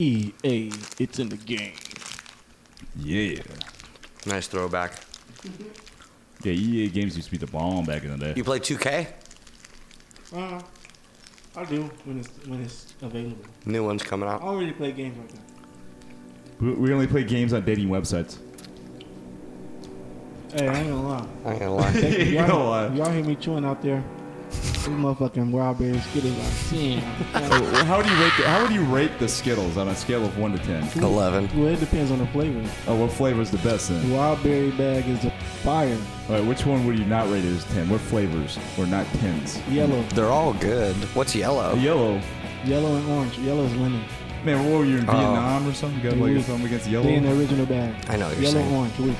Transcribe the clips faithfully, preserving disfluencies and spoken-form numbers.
E A, it's in the game. Yeah. Nice throwback. Yeah, E A games used to be the bomb back in the day. You play two K? Uh, I do when it's when it's available. New one's coming I out. don't really play games like that. We, we only play games on dating websites. Hey, I ain't gonna lie. I ain't gonna lie. Thank you. You Y'all, know what? y'all hear me chewing out there? These motherfucking wild berries getting like ten. So how would you rate? The, how would you rate the Skittles on a scale of one to ten? Eleven. Well, it depends on the flavor. Oh, what flavor is the best then? The wild berry bag is a fire. All right, which one would you not rate as ten? What flavors or not tens? Yellow, They're all good. What's yellow? A yellow. yellow and orange. Yellow is lemon. Man, what were you in Oh. Vietnam or something? You got like We- something against They yellow? in the original bag. I know what you're Yellow saying. orange. We-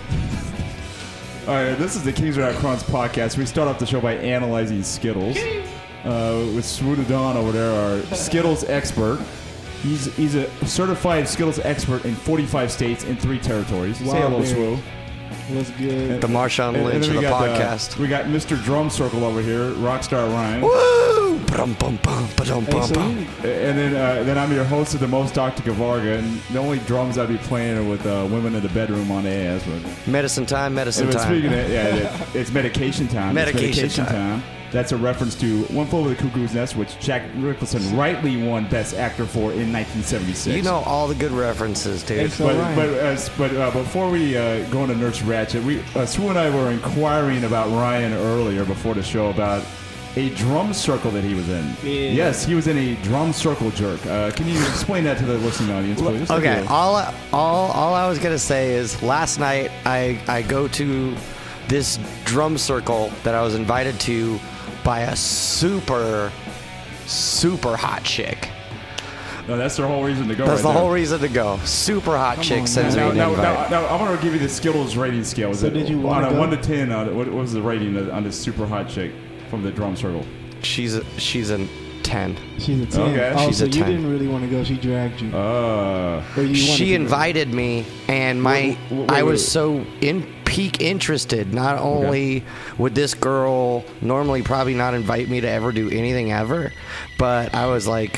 All right, this is the Kings Are Out Crowns podcast. We start off the show by analyzing Skittles. Uh, with Swooda Don over there, our Skittles expert. He's he's a certified Skittles expert in forty-five states and three territories. Say hello, Wild berry. Swoo. What's good? The Marshawn And- Lynch and then of we the got, uh, podcast. we got Mister Drum Circle over here, Rockstar Ryan. Woo! Ba-dum, bum, bum, ba-dum, Hey, bum, so bum. you, And then uh, then I'm your host of the most, Doctor Gavarga, and the only drums I'd be playing are with uh, women in the bedroom on the ass. But, Medicine time, medicine but time. speaking of, yeah, it, it's medication time. It's Medication medication time. time. That's a reference to One Flew Over the Cuckoo's Nest, which Jack Nicholson rightly won Best Actor for in nineteen seventy-six. You know all the good references, Hey, dude. so But Ryan, but, as, but uh, before we uh, go into Nurse Ratchet, we uh, Sue and I were inquiring about Ryan earlier before the show about a drum circle that he was in. Yeah. Yes, he was in a drum circle jerk. Uh, can you explain that to the listening audience, please? Okay, all, all all I was gonna say is last night I I go to this drum circle that I was invited to by a super super hot chick. No, that's the whole reason to go. That's right the whole there. reason to go. Super hot Come chick on, sends me Now, an now, invite. now, now, I want to give you the Skittles rating scale. Was So it did you on wanna a go? one to ten? Uh, what, what was the rating on this super hot chick from the drum circle? She's a, she's a ten. she's a ten. Okay. Oh, She's so a you ten. didn't really want to go. She dragged you. Uh, Or you wanted She to go. invited me, and my Wait, wait, I wait, was wait. so in peak interested. Not only would this girl normally probably not invite me to ever do anything ever, but I was like,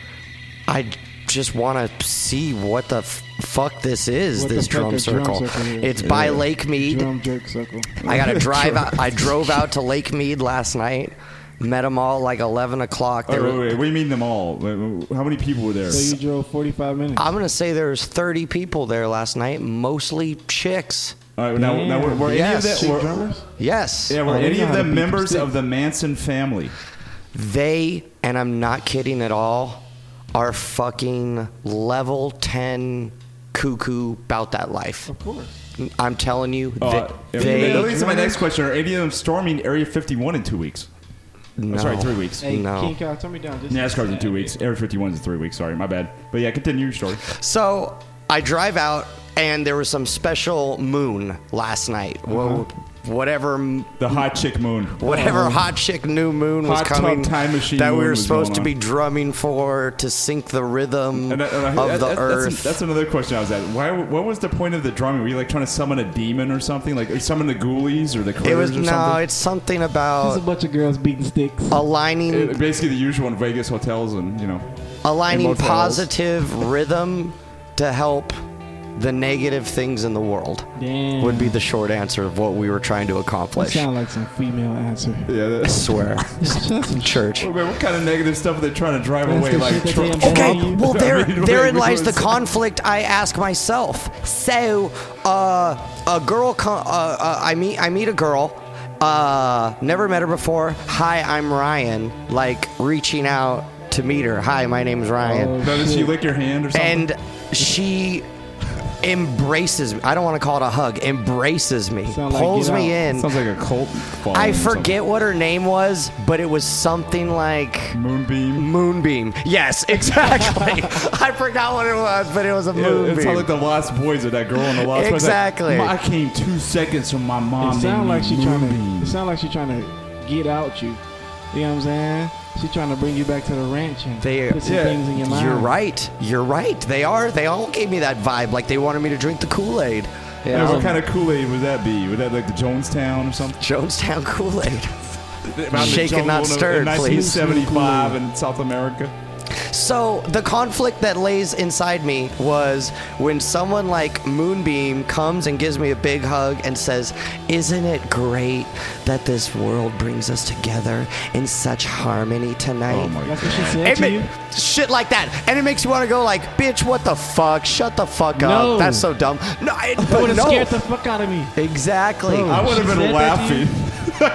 I just want to see what the f- fuck this is. What the this fuck drum a drum circle. circle is. It's by Yeah. Lake Mead. Drum jerk circle. I got to drive out. I drove out to Lake Mead last night. Met them all like eleven o'clock. They wait, were- wait, wait, what do you mean them all? Wait, wait, How many people were there? So you drove forty-five minutes. I'm gonna say there's thirty people there last night, mostly chicks. All right, now, now were, were Yes. any of Chick them? Were, drummers? Yes. yeah, were Oh, they any know of how to them beat them members sticks. of the Manson family? They, and I'm not kidding at all, are fucking level ten cuckoo about that life. Of course. I'm telling you, Uh, they, yeah, they that leads to my next question: are any of them storming Area fifty-one in two weeks? no. Oh, sorry, three weeks. Hey, No. King Kyle, turn me down. Just NASCAR's in two weeks. Area fifty-one is in three weeks. Sorry, my bad. But yeah, continue your story. So I drive out, and there was some special moon last night. Uh-huh. Well, whatever, The hot chick moon. whatever hot chick new moon was Hot tub coming time machine that we moon were was supposed going to on. be drumming for to sync the rhythm And, uh, uh, of that- the that- earth. That's, that's another question I was at. Why? What was the point of the drumming? Were you like trying to summon a demon or something? Like summon the ghoulies or the critters it was or no, something? it's something There's a about bunch of girls beating sticks. aligning It- basically the usual in Vegas hotels and you know. aligning motels. positive rhythm to help the negative things in the world Damn. would be the short answer of what we were trying to That accomplish. sound like some female answer. Yeah. I That, swear. That's some Church. Wait, what kind of negative stuff are they trying to drive That's away? the Like shit that tr- they embed Okay, on you. well, there, I mean, therein wait, lies the wait, conflict I ask myself. So, uh, a girl, co- uh, uh, I meet, I meet a girl, uh, never met her before. Hi, I'm Ryan. Like reaching out to meet her. Hi, my name's Ryan. Oh, Now, does she shit. lick your hand or something? And she embraces me. I don't want to call it a hug. Embraces me. Sound like Pulls Get me Out. in. Sounds like a cult. following I or something. forget what her name was, but it was something like Moonbeam. Moonbeam. Yes, exactly. I forgot what it was, but it was a Yeah, moonbeam. it's all like the Lost Boys of that girl in the Lost Boys. Like, Exactly. I came two seconds from my mom. It sound named like me she trying to. Moonbeam. It sound like she trying to get out you. You know what I'm saying? She trying to bring you back to the ranch and They- put some yeah, things in your mind. You're right. You're right. They are. They all gave me that vibe, like they wanted me to drink the Kool-Aid. You Yeah, know? what kind of Kool-Aid would that be? Would that like the Jonestown or something? Jonestown Kool-Aid. About the Shaken, not jungle in- stirred, in please. nineteen seventy-five in South America. So the conflict that lays inside me was when someone like Moonbeam comes and gives me a big hug and says, "Isn't it great that this world brings us together in such harmony tonight?" Oh my That's god. what she said It to ma- you? shit like that, and it makes you want to go like, "Bitch, what the fuck? Shut the fuck up. No. That's so dumb." No, it, That but would have no, scared the fuck out of me. exactly. Bro. I would have She been said that to you? laughing.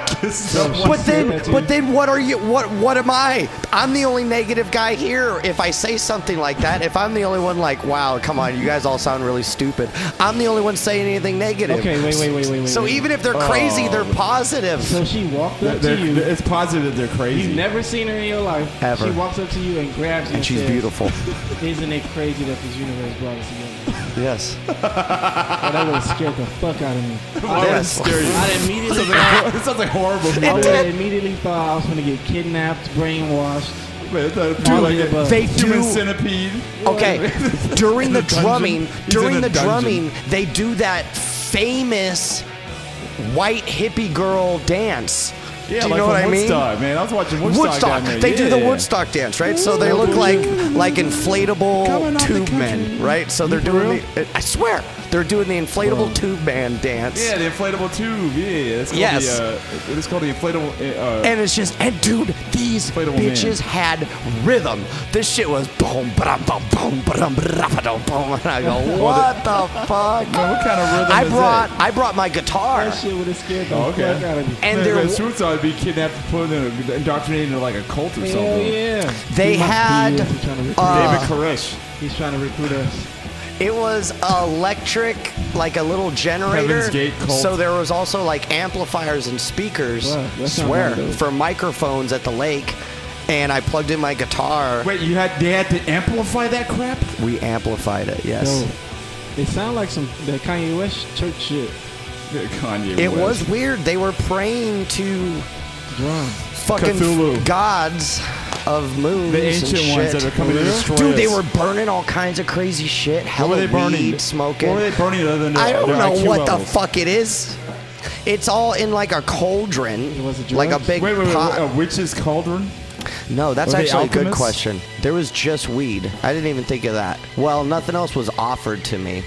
So But then, that to but you. then, what are you? What, what am I? I'm the only negative guy here. If I say something like that, if I'm the only one, like, wow, come on, you guys all sound really stupid. I'm the only one saying anything negative. Okay, wait, wait, wait, wait, wait. So wait. even if they're crazy, Oh. they're positive. So she walked up They're- to you. it's positive they're crazy. You've never seen her in your life. Ever. She walks up to you and grabs you and, And she's says, beautiful. "Isn't it crazy that this universe brought us together?" Yes. Oh, that would have scared the fuck out of me. Why would it Yes. scare you? I'd immediately It sounds like, it sounds like horrible. I Man, would did. have immediately thought I was going to get kidnapped, brainwashed. it's a- All like of the a above. They human do- centipede. Okay. During the In a dungeon. drumming, He's during in a the dungeon. drumming, they do that famous white hippie girl dance. Yeah, do you like know what I from mean? Woodstock, man. I was watching Woodstock. Woodstock. down there. They do the Yeah. Woodstock dance, right? So they look like like inflatable Coming out the tube country. men, right? So they're for doing real? the. I swear, they're doing the inflatable tube man dance. Yeah, the inflatable tube. Yeah, it's called Yes. the. Uh, it's called the inflatable. Uh, And it's just, and dude, these Inflatable bitches had rhythm. This shit was boom, ba-dum, boom, boom, ba-dum, ba-dum, boom. And I go, what the fuck? what kind of rhythm I is brought, that? I brought my guitar. That shit would have scared the Oh, okay. fuck out of me. And Man, there man, w- Suits ought to be kidnapped, put in a, indoctrinated into like a cult or Hell something. yeah. They He must be, had, uh, He's trying to recruit, uh, David Koresh. he's trying to recruit us. It was electric, like a little generator. Heaven's Gate cult. So there was also like amplifiers and speakers. Wow, I that sounds swear, like dope. for microphones at the lake. And I plugged in my guitar. Wait, you had they had to amplify that crap? We amplified it. Yes. Yo, it sounded like some that Kanye West church shit. Yeah, Kanye It West. was weird. They were praying to Drum. fucking Cthulhu. gods of moons the and ancient shit. ones that are coming to destroy Dude, us. they were burning all kinds of crazy shit. What Hella were they burning? weed, smoking. What were they burning other than their, I don't their know I Q what levels? the fuck it is. It's all in like a cauldron, Was it like a drugs? big Wait, wait, wait, pot. wait, a witch's cauldron? No, that's Were they actually a good alchemists? question. There was just weed. I didn't even think of that. Well, nothing else was offered to me.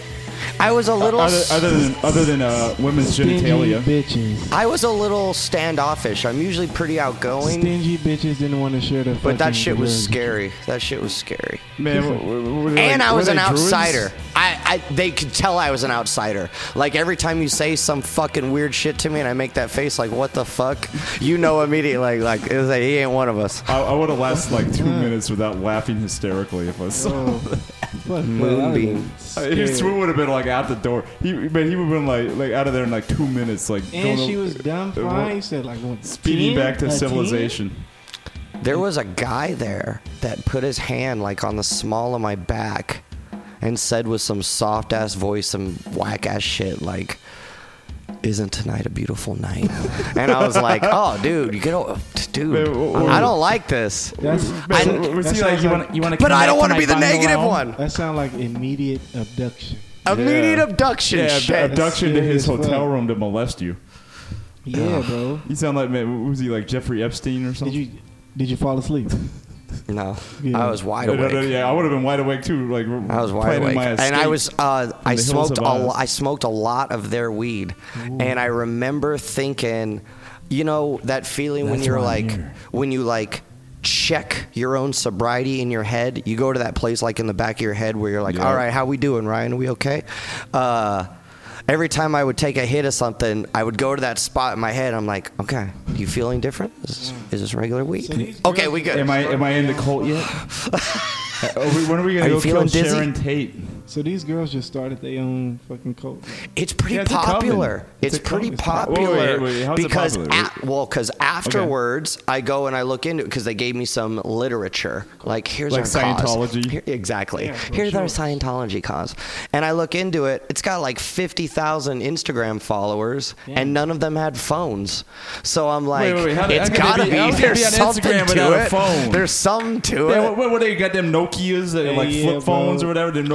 I was a little. Other, other than other than uh, women's Stingy genitalia. bitches. I was a little standoffish. I'm usually pretty outgoing, Stingy bitches didn't want to share their but that fucking shit was drugs. scary. That shit was scary. Man, were, were, were they And like- I were was they an druids? outsider. I, I, they could tell I was an outsider. Like every time you say some fucking weird shit to me, and I make that face, like what the fuck, you know immediately, like, like it was like he ain't one of us. I, I would have lasted like two minutes without laughing hysterically if I saw. Oh, fuck, Moonbeam. His swoon would have been like out the door. He, man, he would have been like like out of there in like two minutes, like And going she o- was dumb uh, fine. You said like what? speeding ten? back to A ten? civilization. There was a guy there that put his hand like on the small of my back, and said with some soft ass voice, some whack ass shit like, "Isn't tonight a beautiful night?" And I was like, "Oh, dude, you get, o- dude, Wait, wh- wh- I don't like this." That's, I- So, was that he like sounds you like- want you want to? But I don't want to be the negative one. that sound like immediate abduction. Immediate Yeah. abduction. Yeah, ab- shit. abduction to his Serious hotel fuck. room to molest you. Yeah, bro. You sound like man, was he like Jeffrey Epstein or Did something? you did you fall asleep? No, Yeah. I was wide No, no, awake. no, yeah, I would have been wide awake too. Like I was wide planning awake, my and I escape. was. Uh, I the hills smoked. of A, Oz. lo- I smoked a lot of their weed, and I remember thinking, you know, that feeling when That's you're why I'm like, here. when you like check your own sobriety in your head. You go to that place like in the back of your head where you're like, Yeah. all right, how we doing, Ryan? Are we okay? Uh, every time I would take a hit of something, I would go to that spot in my head. I'm like, okay, you feeling different? Is this, is this regular weed? So these Okay, girls- we good. Am I am I in the cult yet? Are we- when are we gonna Are you go kill feeling dizzy? Sharon Tate? So these girls just started their own fucking cult. It's pretty Yeah, it's a popular. coven. It's, It's a pretty coven. It's pop- popular Wait, wait, wait, how's it because popular? a- well, because afterwards I go and I look into it because they gave me some literature. Like here's Like our Scientology? cause. Here- exactly. Yeah, for here's our sure. Scientology cause, and I look into it. It's got like fifty thousand Instagram followers, Yeah. and none of them had phones. So I'm like, wait, wait, how did- it's how can gotta they be. be- how can they There's be on something Instagram to without a it. phone? There's something to Yeah, it. what, what, what they got them Nokias, that are like Yeah, flip phones bro. or whatever, the Nokia flip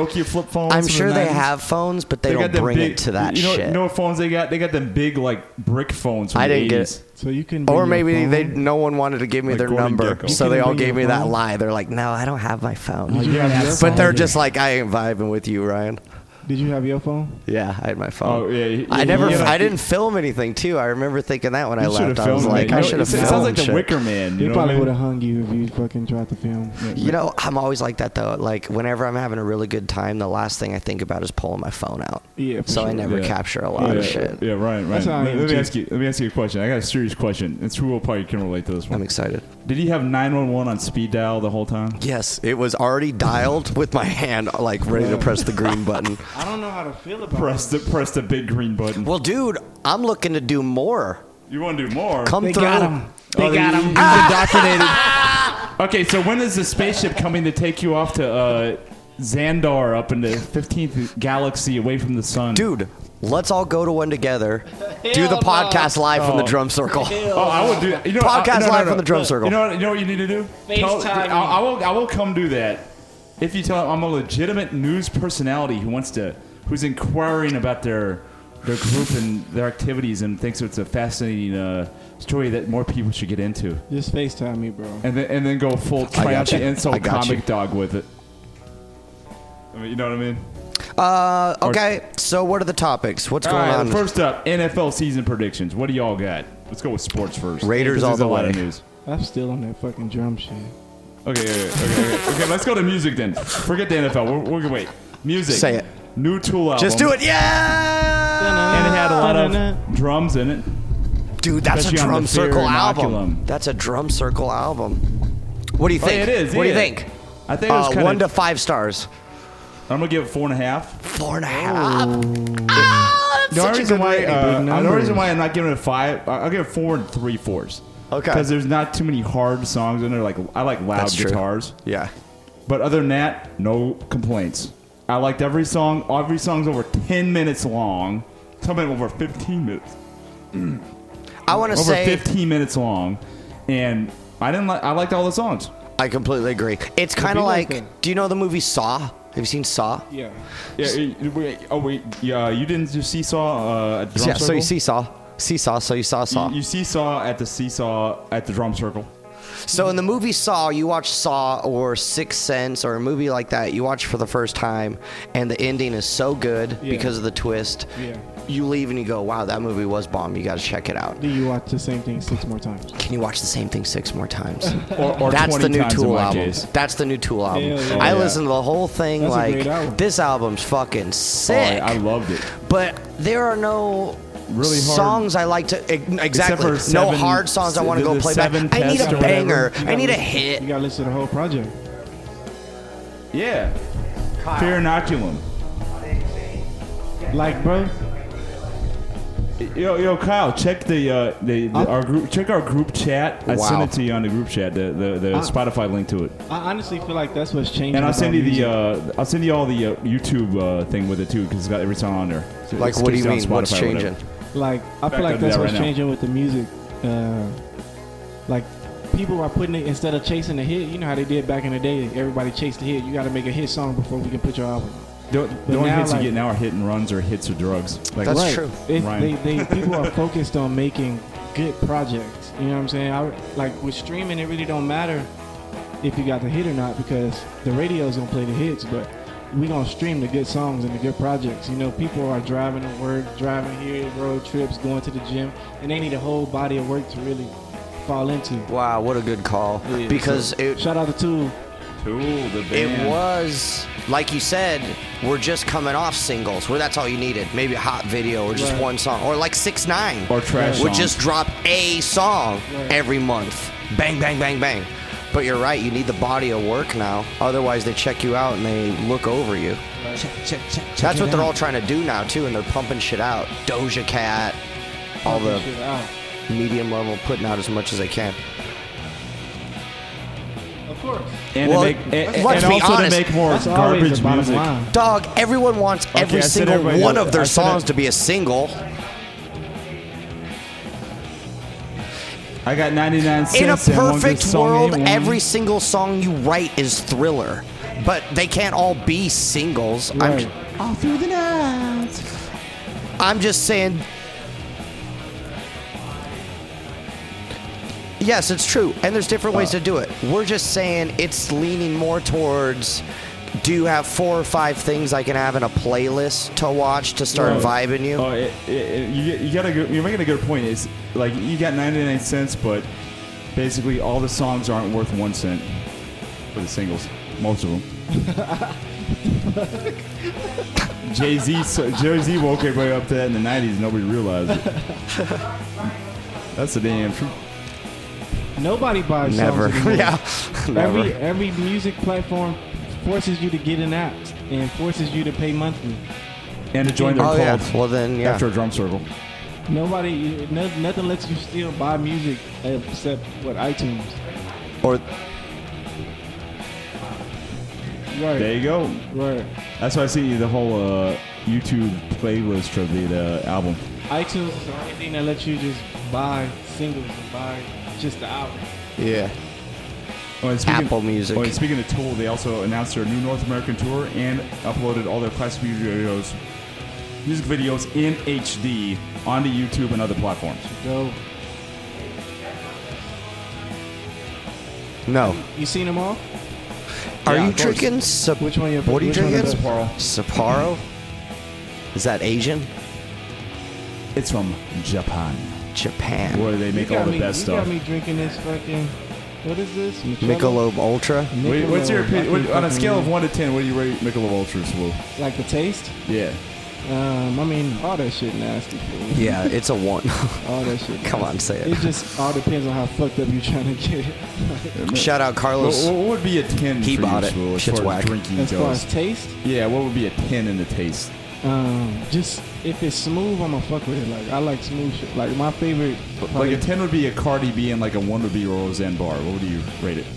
flip phones. I'm from the sure they nineties? have phones, but they, They got don't them bring big, it to that you know, shit. You know what phones they got? They got them big like brick phones from I the didn't get eighties. it. So you can. Or bring your maybe phone? they no one wanted to give me Like their Gordon number, Gekko. so You they can all bring gave your me that phone? lie. They're like, "No, I don't have my phone." Oh, you have your But phone. they're just like, "I ain't vibing with you, Ryan." Did you have your phone? Yeah, I had my phone. Oh yeah. he- I he- never, he had a- I didn't film anything too. I remember thinking that when I You should left, have I was filmed like, it. I You know, should have it filmed. sounds like the shit. Wicker Man. They You know probably what would I have mean? hung you if you fucking tried to film. You know, I'm always like that though. Like whenever I'm having a really good time, the last thing I think about is pulling my phone out. Yeah, for So I sure. never Yeah. capture a lot yeah, of shit. Yeah, Ryan. That's Ryan. how I Let, am let me too. ask you. Let me ask you a question. I got a serious question. It's who probably can relate to this one. I'm excited. Did he have nine one one on speed dial the whole time? Yes, it was already dialed with my hand, like ready to press the green button. I don't know how to feel about Press the press the big green button. Well, dude, I'm looking to do more. You want to do more? Come They through. got him. They Oh, got you- him. You've indoctrinated. Okay, so when is the spaceship coming to take you off to uh, Xandar up in the fifteenth galaxy away from the sun? Dude, let's all go to one together. Do the podcast live from the Oh. drum circle. Oh, I would do that. You know, Podcast I, no, no, live no. from the drum circle. You know what? You know what you need to do? Tell- FaceTime I, I me. will. I will come do that if you tell them I'm a legitimate news personality who wants to, who's inquiring about their their group and their activities and thinks it's a fascinating uh, story that more people should get into. Just FaceTime me, bro. And then and then go full try got out the you. I insult got comic you. dog with it. I mean, you know what I mean? Uh, okay, so what are the topics? What's All going right, on? first up, N F L season predictions. What do y'all got? Let's go with sports first. Raiders This all is the a lot way. of news. I'm still on that fucking drum shit. Okay, okay, okay, okay, okay. Let's go to music then. Forget the N F L. We're, we're gonna wait. Music. Say it. New Tool album. Just do it. Yeah! And it had a lot of drums in it. Dude, that's Especially a on drum the Fear circle album. Inoculum. That's a drum circle album. What do you Oh, think? yeah, it is. What do you yeah. think? I think it was Uh, kind one to of. five stars. I'm gonna give it four and a half. Four and a half. Ah, that's The only such a reason good why, rating. uh, Big the only numbers. reason why I'm not giving it a five, I- I'll give it four and three fours. Okay. Because there's not too many hard songs in there. Like I like loud That's true. guitars. Yeah. But other than that, no complaints. I liked every song. Every song's over ten minutes long. Some of them over fifteen minutes. I want to Over say fifteen minutes long, and I didn't like. I liked all the songs. I completely agree. It's kind be of like like, that. do you know the movie Saw? Have you seen Saw? Yeah. Yeah. eh, wait, oh wait. Yeah. You didn't just seesaw uh, at the drum Yeah, circle. so you see Saw. Seesaw, so you saw Saw. You, you seesaw at the seesaw at the drum circle. So in the movie Saw, you watch Saw or Sixth Sense or a movie like that, you watch for the first time, and the ending is so good Yeah. because of the twist. Yeah. You leave and you go, wow, that movie was bomb. You got to check it out. Do you watch the same thing six more times? Can you watch the same thing six more times? Or, or That's the twenty new times in Tool my album. case. That's the new Tool album. Hell yeah. I Oh, yeah. listened to the whole thing That's a like, great album. this album's fucking Oh, sick. I, I loved it. But there are no Really hard- songs I like to ex- exactly. for no seven- hard songs I want to the go play back. seven I need test a or banger. whatever. I need a You hit. gotta listen to the whole project. Yeah. Fear Inoculum. Like, bro, Yo, yo, Kyle, check the, uh, the, the Huh? our group. Check our group chat. I Wow. sent it to you on the group chat. The the, the Uh, Spotify link to it. I honestly feel like that's what's changing. And I'll about send you the music. uh, I'll send you all the uh, YouTube uh, thing with it too because it's got every song on there. So Like, it's what do you just on mean? What's Spotify or whatever. changing? Like, I Back feel like up that's that what's right now. changing with the music. Uh, like, people are putting it, instead of chasing a hit, you know how they did back in the day, everybody chased a hit. You got to make a hit song before we can put your album. The, the But only now, hits like- you get now are hit and runs or hits or drugs. Like, That's right. true. It, Ryan. they, they, people are focused on making good projects. You know what I'm saying? I, like, with streaming, it really don't matter if you got the hit or not because the radio's going to play the hits, but we going to stream the good songs and the good projects. You know, people are driving to work, driving here, road trips, going to the gym, and they need a whole body of work to really fall into. Wow, what a good call. Yeah, Because so, it, shout out to Tool. Tool, the band. it was, like you said, we're just coming off singles where that's all you needed. Maybe a hot video or just Right. one song. Or like six nine or trash would songs. just drop a song Right. every month. Bang, bang, bang, bang. But you're right, you need the body of work now. Otherwise, they check you out and they look over you. That's what they're all trying to do now, too, and they're pumping shit out. Doja Cat, all the Shit out. medium level, putting out as much as they can. Of course. and Well, to make, and, let's and be also honest, to make more That's always garbage the bottom music. line. Dog, everyone wants every I said single everybody one does. of their I said songs it. to be a single. I got ninety-nine cents. In a and one good perfect song world, anyway. every single song you write is Thriller. but they can't all be singles. Right. I'm, All through the night. I'm just saying. Yes, it's true, and there's different ways to do it. We're just saying it's leaning more towards. Do you have four or five things I can have in a playlist to watch to start Right. vibing you? Oh, it, it, it, you, get- you gotta. Go, you're making a good point. Is like you got ninety-nine cents, but basically all the songs aren't worth one cent for the singles. Most of them. Jay Z, Jay Z woke everybody up to that in the nineties. Nobody realized it. That's the damn truth. Nobody buys Never. songs anymore. Yeah. Never. Every every music platform forces you to get an app and forces you to pay monthly. And to join their Oh, yeah. cult Well, then, yeah. after a drum circle. Nobody, no, nothing lets you still buy music except what iTunes. Or Right. There you go. Right. That's why I see the whole uh, YouTube playlist for the, the album. iTunes is the only thing that lets you just buy singles and buy just the album. yeah. Oh, and speaking, Apple Music. Oh, and speaking of Tool, they also announced their new North American tour and uploaded all their classic music videos, music videos in H D onto YouTube and other platforms. Go. No. You seen them all? Are Yeah, you of course. drinking? Sap- Which one you- What are you which one drinking? is Sapporo. Sapporo. Is that Asian? It's from Japan, Japan. where they make You got all the me, best you stuff. got me drinking this fucking. What is this? Michelob Ultra. Wait, what's your Michelob. opinion? I What, can't on a fucking scale of read. one to ten, what do you rate Michelob Ultra, Swoo? Like the taste? Yeah. Um, I mean, all that shit nasty. Fool. Yeah, it's a one. All that shit. Come on, nasty. say it. It just all depends on how fucked up you're trying to get it. Shout out What, Carlos. what would be a ten He for bought you, it. Swoo, as Shit's far whack. as drinking As far as goes? taste, Yeah, what would be a ten in the taste? um, just if it's smooth, I'ma fuck with it. Like I like smooth shit. Like my favorite. Like probably- a ten would be a Cardi B and like a one would be a Roseanne Barr. What would you rate it?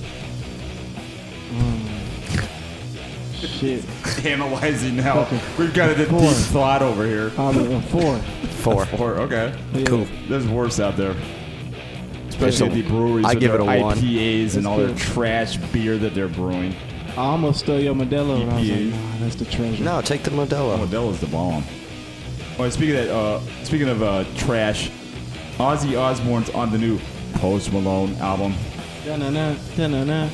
shit. Analyzing now. Okay. We've got a deep Four. thought over here. Um, a four. Four. Four, okay. Yeah. Cool. There's worse out there. Especially at It's a- the breweries I with give their it a one. I P As and That's all their good. trash beer that they're brewing. I almost stole your Modelo, and I was E P A. like, nah, that's the treasure. No, take the Modelo. Modelo's the bomb. Oh, speaking of that, uh, speaking of uh, trash, Ozzy Osbourne's on the new Post Malone album. Da-na-na, da-na-na.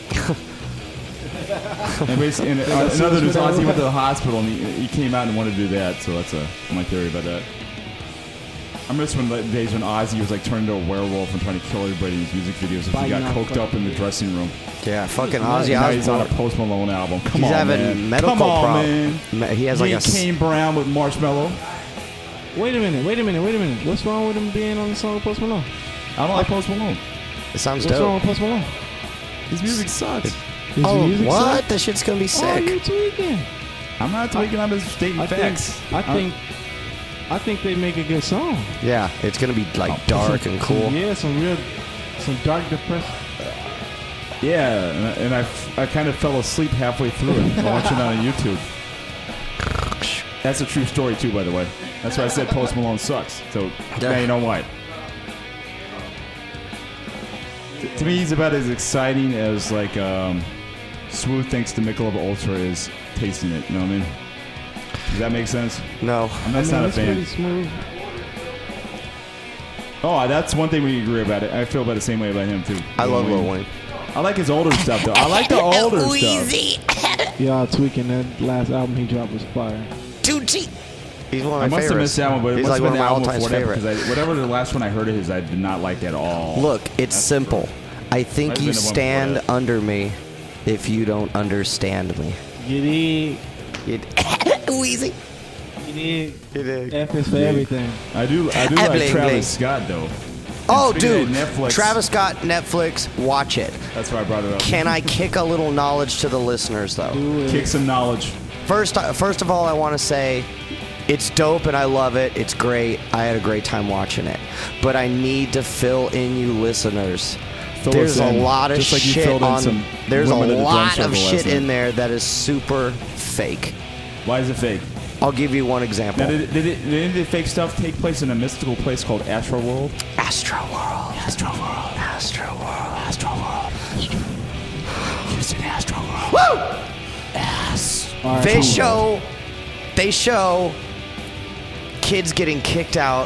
And basically, and, uh, that's another news, what's Ozzy went to going the hospital and he, he came out and wanted to do that. So that's uh, my theory about that. I miss when the days when Ozzy was like turned into a werewolf and trying to kill everybody in his music videos because he Biting got off coked up in the fucking- dressing room. Yeah, fucking He's Ozzy Now he's on a Osbourne. Post Malone album. Come He's on, having man. medical Come on, problems. man. He has like He a ain't s- Kane Brown with Marshmallow. Wait a minute, wait a minute, wait a minute. What's wrong with him being on the song with Post Malone? I don't like Post Malone. It sounds What's wrong dope. with Post Malone? His music sucks. His Oh, music what? sucks? That shit's gonna be Oh, you sick. tweaking. I'm not tweaking. I'm just stating I facts. think, I think, I think they make a good song. Yeah, it's gonna be like dark and cool. Yeah, some real, some dark depression. Yeah, and I, and I, f- I kind of fell asleep halfway through it watching it on YouTube. That's a true story too, by the way. That's why I said Post Malone sucks. So now you know why. T- to me, he's about as exciting as like um, Smooth thinks the Michelob Ultra is tasting it. You know what I mean? Does that make sense? No. I'm that's I mean, not a it's pretty fan. smooth. Oh, that's one thing we agree about it. I feel about the same way about him too. I love Lil Lil Wayne. I like his older stuff though. I like the older stuff. Y'all tweaking. That last album he dropped was fire. Tucci. He's one I of my must have favorites. missed that one, but it He's must like have one been of the my album all-time before that favorites. because I, whatever the last one I heard of his, I did not like at all. Look, it's simple. I think Might have you been the one stand before that. under me if you don't understand me. You dig? It Wheezy. You dig? You dig. F is for everything. I do, I do like Bling, Travis bling. Scott though. Oh, And speaking dude. of Netflix, Travis Scott, Netflix, watch it. That's why I brought it up. Can I kick a little knowledge to the listeners, though? Do it. Kick some knowledge. First, first of all, I want to say it's dope and I love it. It's great. I had a great time watching it. But I need to fill in you listeners. Fill There's us a in, lot of just like you shit filled in on. some There's a women at the drum lot of circle last shit in night. there that is super fake. Why is it fake? I'll give you one example. Now, did, it, did, it, did any of the fake stuff take place in a mystical place called Astro World? Astro World. Astro World. Astro World. Astro World. Houston Astro World. Woo! All right, They cool. show, they show kids getting kicked out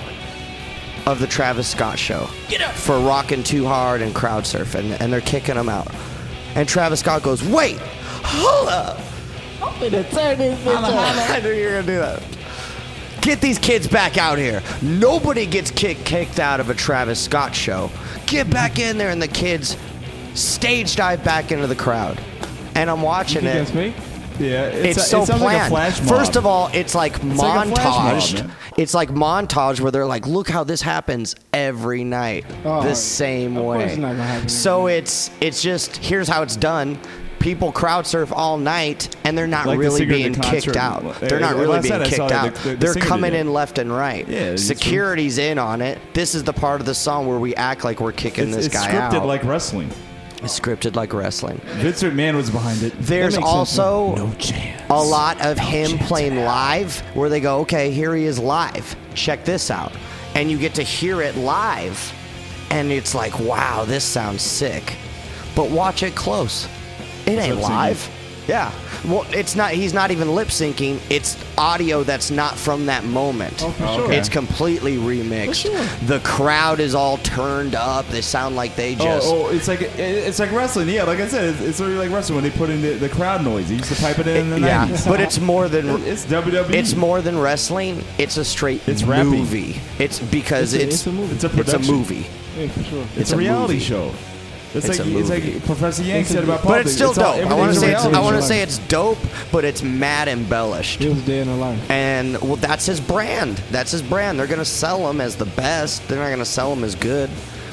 of the Travis Scott show for rocking too hard and crowd surfing, and they're kicking them out. And Travis Scott goes, "Wait, hold up! I'm gonna turn this bitch on. I knew you were gonna do that. Get these kids back out here. Nobody gets kick, kicked out of a Travis Scott show. Get back in there," and the kids stage dive back into the crowd. And I'm You watching think it. that's fake? Yeah, It's, it's, so it sounds like a planned. flash mob. First of all, it's like like a flash mob, montaged. man. It's like montage where they're like, "Look how this happens every night, Oh, the same of course way." it's not gonna happen So every it's it's just here's how it's done. People crowd surf all night, and they're not Like the really singer at being the kicked concert. out. Uh, They're not uh, really last being night I kicked saw the- out. the- the They're singer coming did it. in left and right. Yeah, it's Security's in on it. This is the part of the song where we act like we're kicking It's, this it's guy scripted out. like wrestling. It's scripted like wrestling. Vince McMahon was behind it. There's makes sense, also No chance. a lot of him playing live where they go, "Okay, here he is live. Check this out." And you get to hear it live. And it's like, wow, this sounds sick. But watch it close. It ain't Lip-syncing. live. Yeah. Well, it's not, he's not even lip syncing. It's audio that's not from that moment. Oh, for Oh, sure. okay. It's completely remixed. For sure. The crowd is all turned up. They sound like they just. Oh, oh, it's like it's like wrestling. Yeah, like I said, it's, it's literally like wrestling when they put in the, the crowd noise. They used to pipe it in in the yeah, nineties. but it's more than It's W W E. It's more than wrestling. It's a straight It's rapping. movie. It's because It's a- it's it's a movie. It's a It's a production. movie. Yeah, for sure. It's, it's a a reality movie. show. It's, It's like a it's movie. like Professor Yang It's a- said about But politics. it's still It's all- dope. I want to everything's say a it's. I reality want to show. say it's dope, but it's mad embellished. It was dead in the life. And well, that's his brand. That's his brand. They're gonna sell him as the best. They're not gonna sell him as good.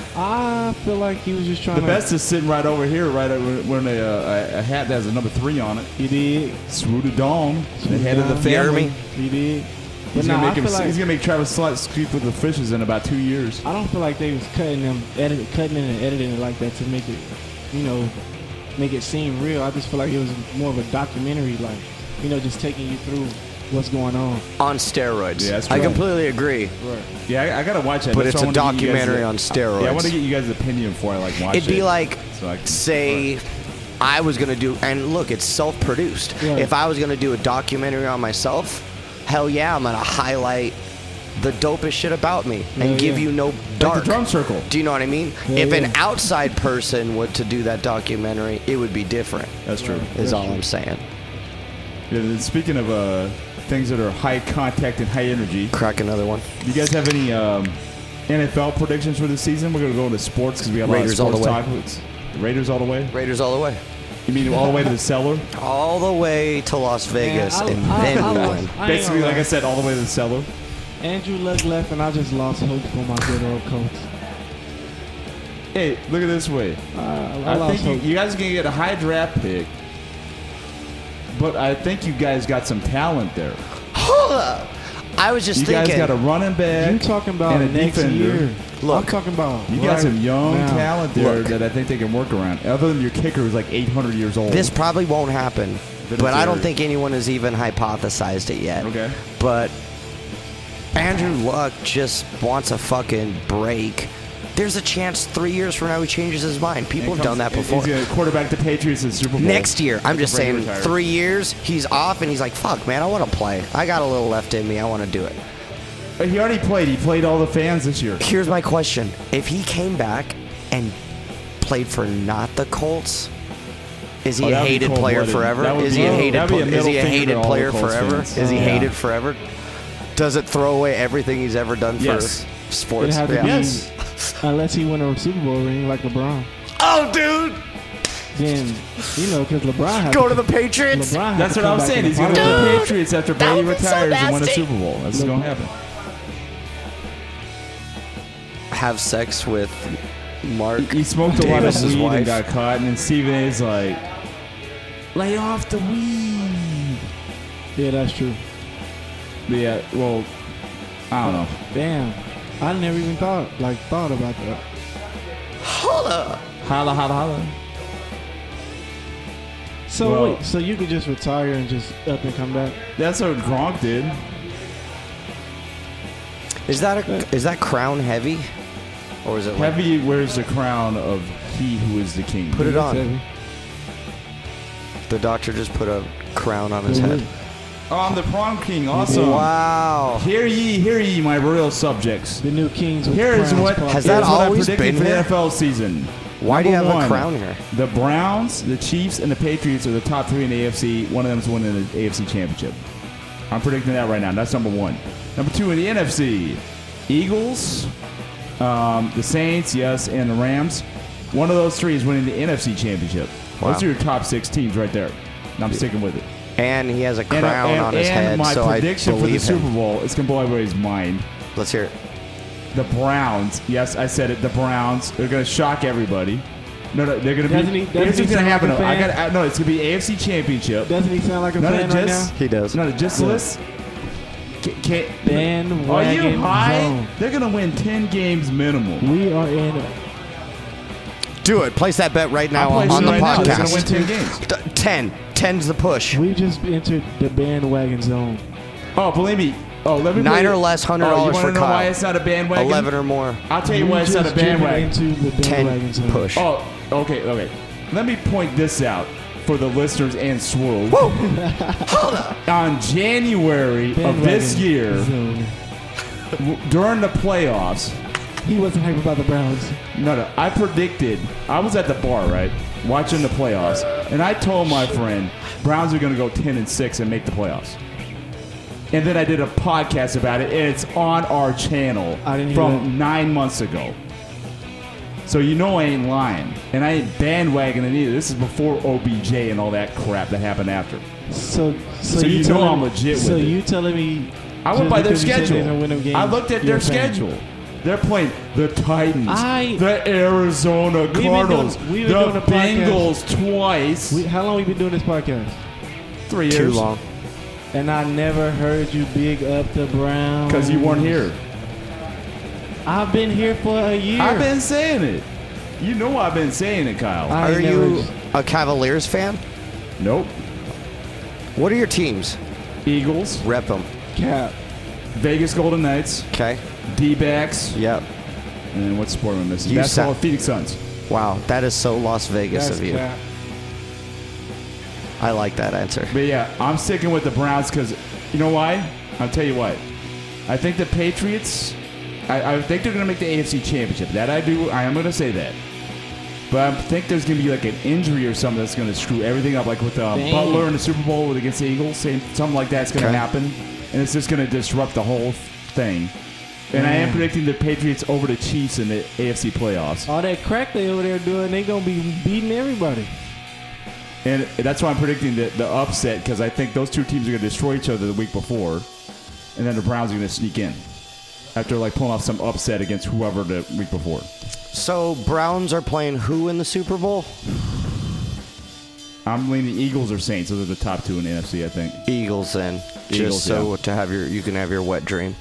I feel like he was just trying The to. best is sitting right over here, right at- wearing a, uh, a, a hat that has a number three on it. He did. Swoota Dong, the head of the Dong. family. You hear me? He did. But He's nah, gonna I make him. feel like he's gonna make Travis Scott sleep with the fishes in about two years. I don't feel like they was cutting them, edit, cutting it and editing it like that to make it, you know, make it seem real. I just feel like it was more of a documentary, like, you know, just taking you through what's going on. On steroids. Yeah, that's I right. completely agree. Right. Yeah, I, I gotta watch that. But That's it's why a I wanna get you guys documentary the- on steroids. Yeah, I want to get you guys' opinion before I like watch It'd it. be like, So I can- say, I was gonna do, and look, it's self-produced. Yeah. If I was gonna do a documentary on myself, hell yeah, I'm gonna highlight the dopest shit about me and Yeah, give yeah. you no like dark. the drum circle. Do you know what I mean? Yeah, if yeah. an outside person were to do that documentary, it would be different. That's true. Is That's all true. I'm saying. Yeah, then speaking of uh, things that are high contact and high energy, Crack another one. do you guys have any um, N F L predictions for this season? We're gonna go into sports because we got a Raiders lot all of the sports way. topics. Raiders all the way. Raiders all the way. You mean all the way to the cellar? All the way to Las Vegas, Man, I- and I- then I we lost- win. I ain't Basically, gonna like lie. I said, all the way to the cellar. Andrew Luck left, and I just lost hope for my good old coach. Hey, look at it this way. Uh, I, I, lost think you, hope. you guys are gonna get a high draft pick, but I think you guys got some talent there. Hold up. I was just You thinking. guys got a running back. You talking about and a next defender. year? Look, I'm talking about. You got right some young now. talent there Look. that I think they can work around. Other than your kicker who's like eight hundred years old. this probably won't happen, Then but it's I don't your- think anyone has even hypothesized it yet. Okay. But Andrew Luck just wants a fucking break. There's a chance three years from now he changes his mind. People And have done comes- that before. He's going to quarterback the Patriots in the Super Bowl. Next year, I'm just Brady saying, retired. three years, he's off, and he's like, fuck, man, I want to play. I got a little left in me. I want to do it. But he already played. He played all the fans this year. Here's my question. If he came back and played for not the Colts, is he Oh, a that'd be hated player cold-blooded. forever? That would Is be- he a oh, hated that'd be a pl- Is he a middle finger hated to all player the Colts forever? fans. Is he Yeah. hated forever? Does it throw away everything he's ever done for Yes. sports? It'd have to Yeah. be- Yes. Unless he win a Super Bowl ring like LeBron, Oh, dude, then you know because LeBron has go to the Patriots. LeBron has That's to what I come was back saying. in He's the going to finals. win the Dude, Patriots after that Brady would be so retires and win a nasty. Super Bowl. That's what's going to happen. Have sex with Mark. He smoked a lot of Davis's weed wife. and got caught, and then Stephen A's like, lay off the weed. Yeah, that's true. But yeah, well, I don't know. Damn, I never even thought like thought about that. Hold up. Holla, holla, holla. So Well- wait, so you could just retire and just up and come back? That's what Gronk did. Is that a is that crown heavy, or is it like, Heavy wears the crown of he who is the king. put it That's on? heavy. The doctor just put a crown on his head. Oh, I'm the prom king. Awesome. Wow. Hear ye, hear ye, my royal subjects. The new Kings with Here is crowns what podcast. Has that here's what I'm always predicting been for the here? N F L season. Why do you have Number a one, crown here? The Browns, the Chiefs, and the Patriots are the top three in the A F C. One of them is winning the A F C Championship. I'm predicting that right now. That's number one. Number two in the N F C, Eagles, um, the Saints, yes, and the Rams. One of those three is winning the N F C Championship. Wow. Those are your top six teams right there. And I'm sticking with it. And he has a And, crown and, on his and head, my so I prediction for the believe Super him. Bowl is going to blow everybody's mind. Let's hear it. The Browns, yes, I said it. The Browns, they're going to shock everybody. No, no, they're going to Doesn't be. he- doesn't Here's he what's going to sound happen. like a though. I fan? got. I, no, it's going to be A F C Championship. Doesn't he sound like a None fan of right just. now? He does. None of just Yeah. list. Can, can, Bandwagon are you high? zone. They're going to win ten games minimum. We are in. Do it. Place that bet right now I'm on, placing on the it right now. They're going to win podcast. ten games. T- ten. Ten's the push. We just entered the bandwagon zone. Oh, believe me. Oh, let me. Nine play- or less, hundred Oh, you dollars wanna for know why Kyle. it's not a bandwagon? Eleven or more. I'll tell you We why it's not a just driven bandwagon. into the bandwagon Ten zone. push. Oh, okay, okay. Let me point this out for the listeners and Swirl. On January of Bandwagon this year, zone. w- during the playoffs, He wasn't hype about the Browns. no, no, I predicted, I was at the bar, right, watching the playoffs, and I told my friend, Browns are going to go ten and six and make the playoffs. And then I did a podcast about it, and it's on our channel I didn't hear from that. nine months ago. So you know I ain't lying. And I ain't bandwagoning either. This is before O B J and all that crap that happened after. So, so, So you know telling- I'm legit with So it. you telling me? I went just by their because you said schedule. they're gonna win them games, I looked at you're their a fan? schedule. They're playing the Titans, I- the Arizona been Cardinals, doing- we've been the doing a podcast. Bengals twice. We, how long we been doing this podcast? Three Too years. long. And I never heard you big up the Browns. Because you weren't here. I've been here for a year. I've been saying it. You know I've been saying it, Kyle. I ain't Are never- you a Cavaliers fan? nope. What are your teams? Eagles, Rep them. Cap? Vegas Golden Knights, Okay. D-backs, Yep. and what sport am I missing? You Basketball, sa- Phoenix Suns. Wow, that is so Las Vegas That's of you. cap. I like that answer. But yeah, I'm sticking with the Browns because, you know why? I'll tell you why. I think the Patriots, I, I think they're going to make the A F C Championship. That I do. I am going to say that. But I think there's going to be like an injury or something that's going to screw everything up, like with um, Dang. Butler in the Super Bowl with against the Eagles. Same, something like that's going to Okay. happen, and it's just going to disrupt the whole thing. And I am Man. predicting the Patriots over the Chiefs in the A F C playoffs. All that crack they over there doing, they gonna be beating everybody. And that's why I'm predicting the, the upset, because I think those two teams are going to destroy each other the week before, and then the Browns are going to sneak in after like pulling off some upset against whoever the week before. So Browns are playing who in the Super Bowl? I'm leaning Eagles or Saints. Those are the top two in the N F C, I think. Eagles then. Eagles, Just so yeah. to have your you can have your wet dream.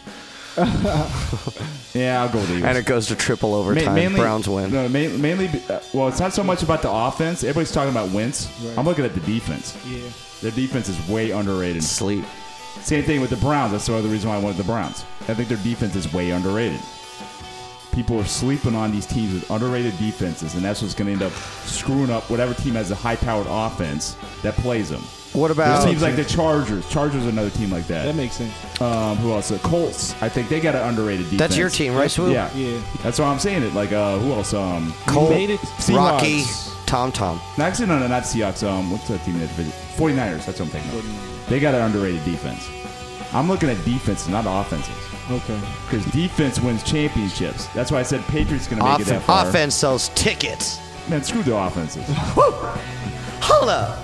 Yeah, I'll go with the Eagles. And it goes to triple Ma- overtime. Browns win. No, ma- mainly, uh, well, it's not so much about the offense. Everybody's talking about Wentz. Right. I'm looking at the defense. Yeah. Their defense is way underrated. Sleep. Same thing with the Browns. That's the other reason why I wanted the Browns. I think their defense is way underrated. People are sleeping on these teams with underrated defenses, and that's what's going to end up screwing up whatever team has a high-powered offense that plays them. What There's about teams like the Chargers. Chargers are another team like that. That makes sense. Um, who else? The Colts. I think they got an underrated defense. That's your team, right, Swoop? Yeah. Yeah. That's why I'm saying it. Like, uh, who else? Um, Colt, made it. Seahawks. Rocky, Tom Tom? No, actually, no, no, not Seahawks. Um, what's that team in that division? forty-niners. That's what I'm thinking of. They got an underrated defense. I'm looking at defenses, not offenses. Okay. Because defense wins championships. That's why I said Patriots going to make Off- it that far. offense sells tickets. Man, screw the offenses. Hold up.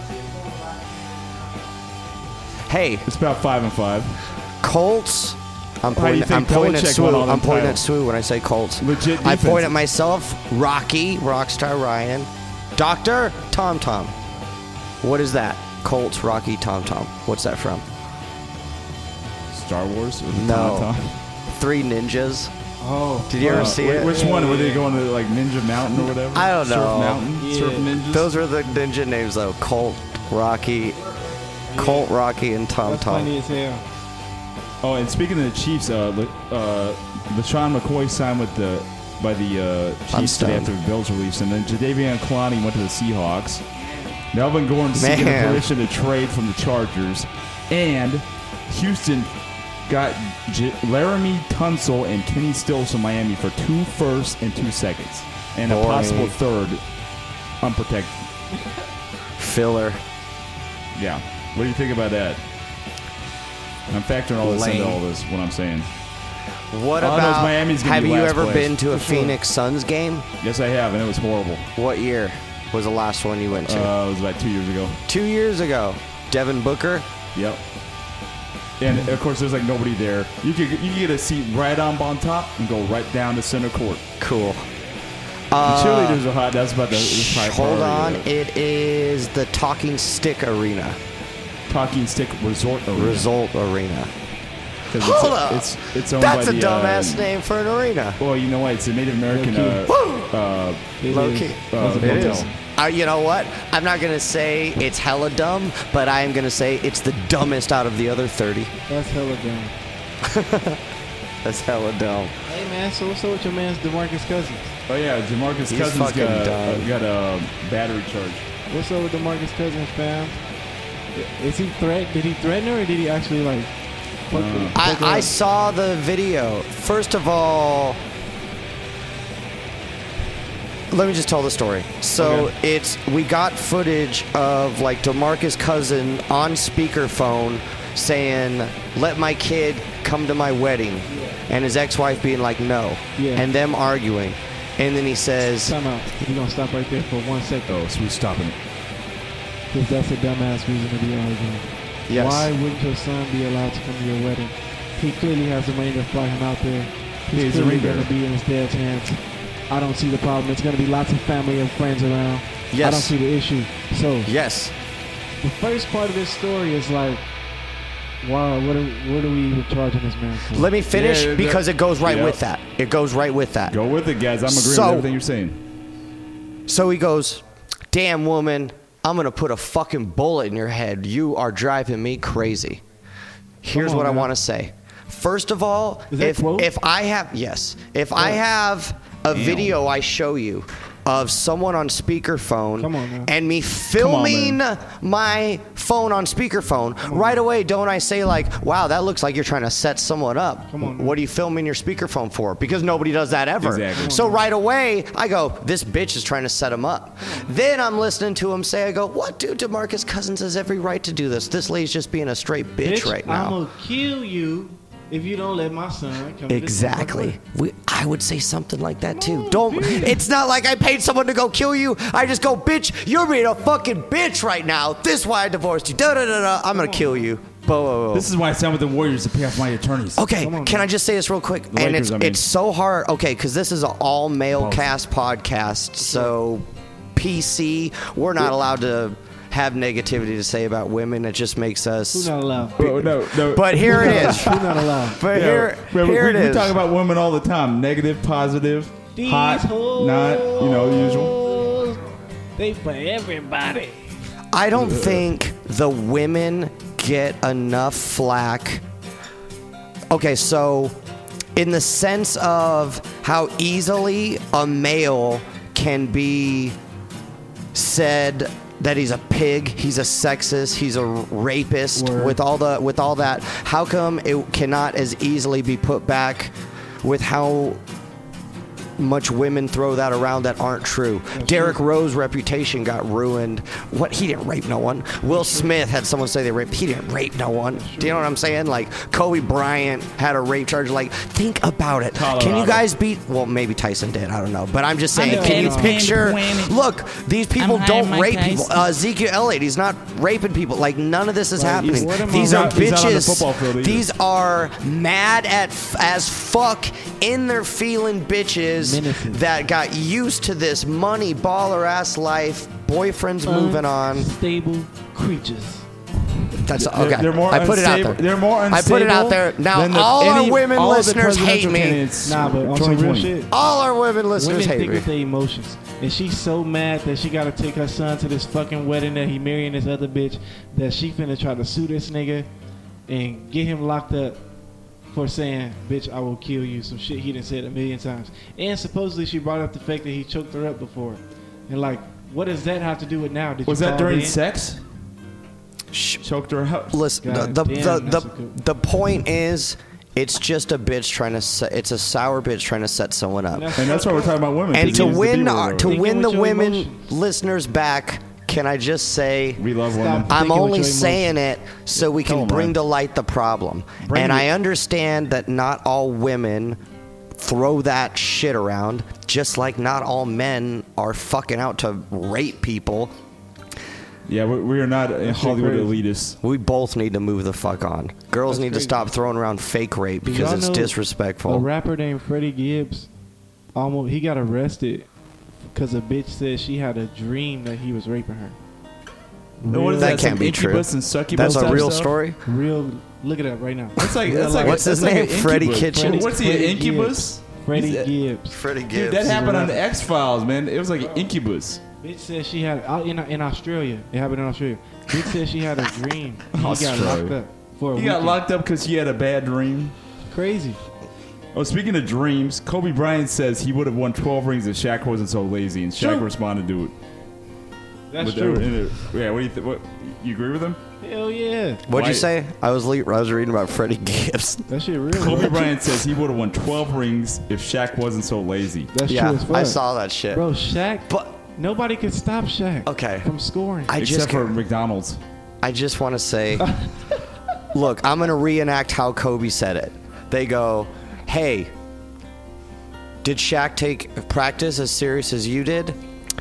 Hey, It's about five and five. Colts. I'm How do you pointing, I'm think pointing at Belichick won Swoo. all them I'm pointing at titles? Swoo when I say Colts. Legit I point defenses. at myself, Rocky, Rockstar Ryan, Doctor Tom Tom. What is that? Colts, Rocky, Tom Tom. What's that from? Star Wars? With the No. Tom Tom? Three Ninjas. Oh. Did you ever Uh, see wh- it? Which Yeah, one? Were they yeah. going to like Ninja Mountain or whatever? I don't Surf know. Mountain? Yeah. Surf Ninjas? Those are the ninja names though. Colt, Rocky, Colt, Rocky, and Tom That's Tom. funny as hell. Oh, and speaking of the Chiefs, uh, Le- uh, LaShawn McCoy signed with the by the uh, I'm Chiefs today stoned. after the Bills released, and then Jadeveon Clowney went to the Seahawks. Melvin Gordon seeking Man. permission to trade from the Chargers. And Houston got J- Laramie Tunsil and Kenny Stills from Miami for two firsts and two seconds. And Boy. a possible third unprotected. Filler. Yeah. What do you think about that? I'm factoring all this Lame. into all this, what I'm saying. What All I know is about? Miami's gonna Have be you last ever place. been to a For sure. Phoenix Suns game? Yes, I have, and it was horrible. What year was the last one you went to? Uh, it was about two years ago. Two years ago. Devin Booker. Yep. And of course, there's like nobody there. You could you could get a seat right on on top and go right down to center court. Cool. The Uh, cheerleaders are hot. That's about the. the probably Hold on. priority. It is the Talking Stick Arena. Talking Stick Resort Arena. Result Arena. 'Cause Hold it's, up. It's it's owned That's by a the, dumbass uh, name for an arena. Well, you know what? It's a Native American uh, uh, It Low is. key. uh, It is. hotel. Uh, you know what? I'm not going to say it's hella dumb, but I am going to say it's the dumbest out of the other thirty. That's hella dumb. That's hella dumb. Hey man, so what's up with your man's DeMarcus Cousins? Oh yeah, Jamarcus He's Cousins fucking got, uh, dumb. got a battery charge. What's up with DeMarcus Cousins, fam? Is he threat? Did he threaten her, or did he actually like? Fuck Uh, her- fuck her I, I up? saw the video. First of all, let me just tell the story. So Okay. it's we got footage of like DeMarcus Cousin on speakerphone saying, "Let my kid come to my wedding," and his ex-wife being like, "No," Yeah. and them arguing, and then he says, Time out. We're gonna stop right there for one second, Oh, so we're stopping it. because that's a dumbass reason to be arguing. "Yes." Why wouldn't your son be allowed to come to your wedding? He clearly has the money to fly him out there. He's He's a clearly ring bearer. going to be in his dad's hands. I don't see the problem. It's going to be lots of family and friends around. Yes. I don't see the issue. So Yes. the first part of this story is like, wow, what are, what are we even charging this man for? Let me finish Yeah, that- because it goes right Yep. with that. It goes right with that. Go with it, guys. I'm agreeing So- with everything you're saying. So he goes, "Damn woman, I'm gonna put a fucking bullet in your head. You are driving me crazy." Here's on, what I man. want to say. First of all, Is that if quote? if I have yes, if I have a video I show you of someone on speakerphone Come on, man. and me on, filming my phone on speakerphone, right away don't I say like, "Wow, that looks like you're trying to set someone up." Come on, man. What are you filming your speakerphone for? Because nobody does that ever. Exactly. So right away, I go, "This bitch is trying to set him up." Then I'm listening to him say, I go, "What, dude? DeMarcus Cousins has every right to do this. This lady's just being a straight bitch, right now." I'm going to kill you if you don't let my son come to this Exactly. We, I would say something like that too. on, Don't. bitch. It's not like I paid someone to go kill you. I just go, "Bitch, you're being a fucking bitch right now. This is why I divorced you. Da da da da. I'm gonna kill you." Bo, bo, bo. This is why I signed with the Warriors to pay off my attorneys. Okay, Come on, can man. I just say this real quick? The and Lakers, it's I mean. it's so hard. Okay, because this is an all male Oh. cast podcast, so P C. We're not allowed to have negativity to say about women. It just makes us. Who's not allowed? Oh, no, no. But here it is. Who's not allowed? But Yeah, here, we, here we, it we is. talk about women all the time. Negative, positive, hot, not, you know, the usual. hoes, they for everybody. I don't think the women get enough flack. Okay, so in the sense of how easily a male can be said that he's a pig, he's a sexist, he's a rapist, Word. with all the with all that, how come it cannot as easily be put back with how much women throw that around that aren't true? Derrick Rose's reputation got ruined. What? He didn't rape no one. Will Smith had someone say they raped. He didn't rape no one. Do you know what I'm saying? Like Kobe Bryant had a rape charge. Like, think about it. Can Colorado. you guys beat? Well, maybe Tyson did. I don't know. But I'm just saying. know. Can you I'm picture? twenty. Look, these people I'm high don't Mike rape people. Tyson. Uh, Ezekiel Elliott, he's not raping people. Like, none of this is Right, happening. what am I- These He's are not- he's not on the football bitches. field either. These are mad at f- as fuck in their feeling bitches Menaces. that got used to this money baller ass life. Boyfriend's moving on. Unstable creatures. That's They're- okay. They're more I put it out unstable- there. They're more I put it out unstable there. Now than the- all our any- women all of the listeners hate presidential me. candidates Nah, but on some twenty real twenty. shit. All our women listeners Women hate think me. with their emotions, and she's so mad that she got to take her son to this fucking wedding that he marrying this other bitch, that she finna try to sue this nigga and get him locked up for saying, "Bitch, I will kill you." Some shit he done said a million times. And supposedly she brought up the fact that he choked her up before, and like what does that have to do with now? Did Was you that call during in? sex? Shh. Choked her out. Listen, God the the damn, the, that's the, a good- the point is, it's just a bitch trying to set. It's a sour bitch trying to set someone up. That's And that's why we're talking about women. And 'cause to they use the win B-word our, over to it. Thinking win with the your women emotions. listeners back, can I just say we love Stop. women. I'm Thinking with only your saying emotions. it so we Tell can 'em, bring Ryan. to light the problem. Bring and it. I understand that not all women throw that shit around, just like not all men are fucking out to rape people. Yeah, we, we are not uh, Hollywood crazy. elitists. We both need to move the fuck on. Girls That's need to crazy. stop throwing around fake rape Do because y'all it's know disrespectful. A rapper named Freddie Gibbs, almost he got arrested because a bitch said she had a dream that he was raping her. No, what is That that? can't Some be true. incubus and succubus That's a type real stuff? story. Real, look it up right now. That's like Real that's like life. What's his that's like name? an Freddie incubus. Kitchen? What's he? An Freddie incubus? Gibbs. Freddie He's a- Gibbs. Freddie Gibbs. Dude, that happened on rapper. the X Files, man. It was like an incubus. Bitch said she had out in in Australia. It happened in Australia. Bitch said she had a dream. He got Australia. locked up for a He got weekend. locked up because he had a bad dream. Crazy. Oh, speaking of dreams, Kobe Bryant says he would have won twelve rings if Shaq wasn't so lazy, and Shaq True. responded to it. That's With true. the- in the- yeah, what do you think? What you agree with him? Hell yeah. What'd Why- you say? I was le- I was reading about Freddie Gibbs. That shit real. Kobe bro. Bryant says he would have won twelve rings if Shaq wasn't so lazy. That's Yeah, true as fuck. I saw that shit. Bro, Shaq. But Nobody could stop Shaq. Okay. From scoring. I Except just for McDonald's. I just want to say, look, I'm going to reenact how Kobe said it. They go, hey, did Shaq take practice as serious as you did?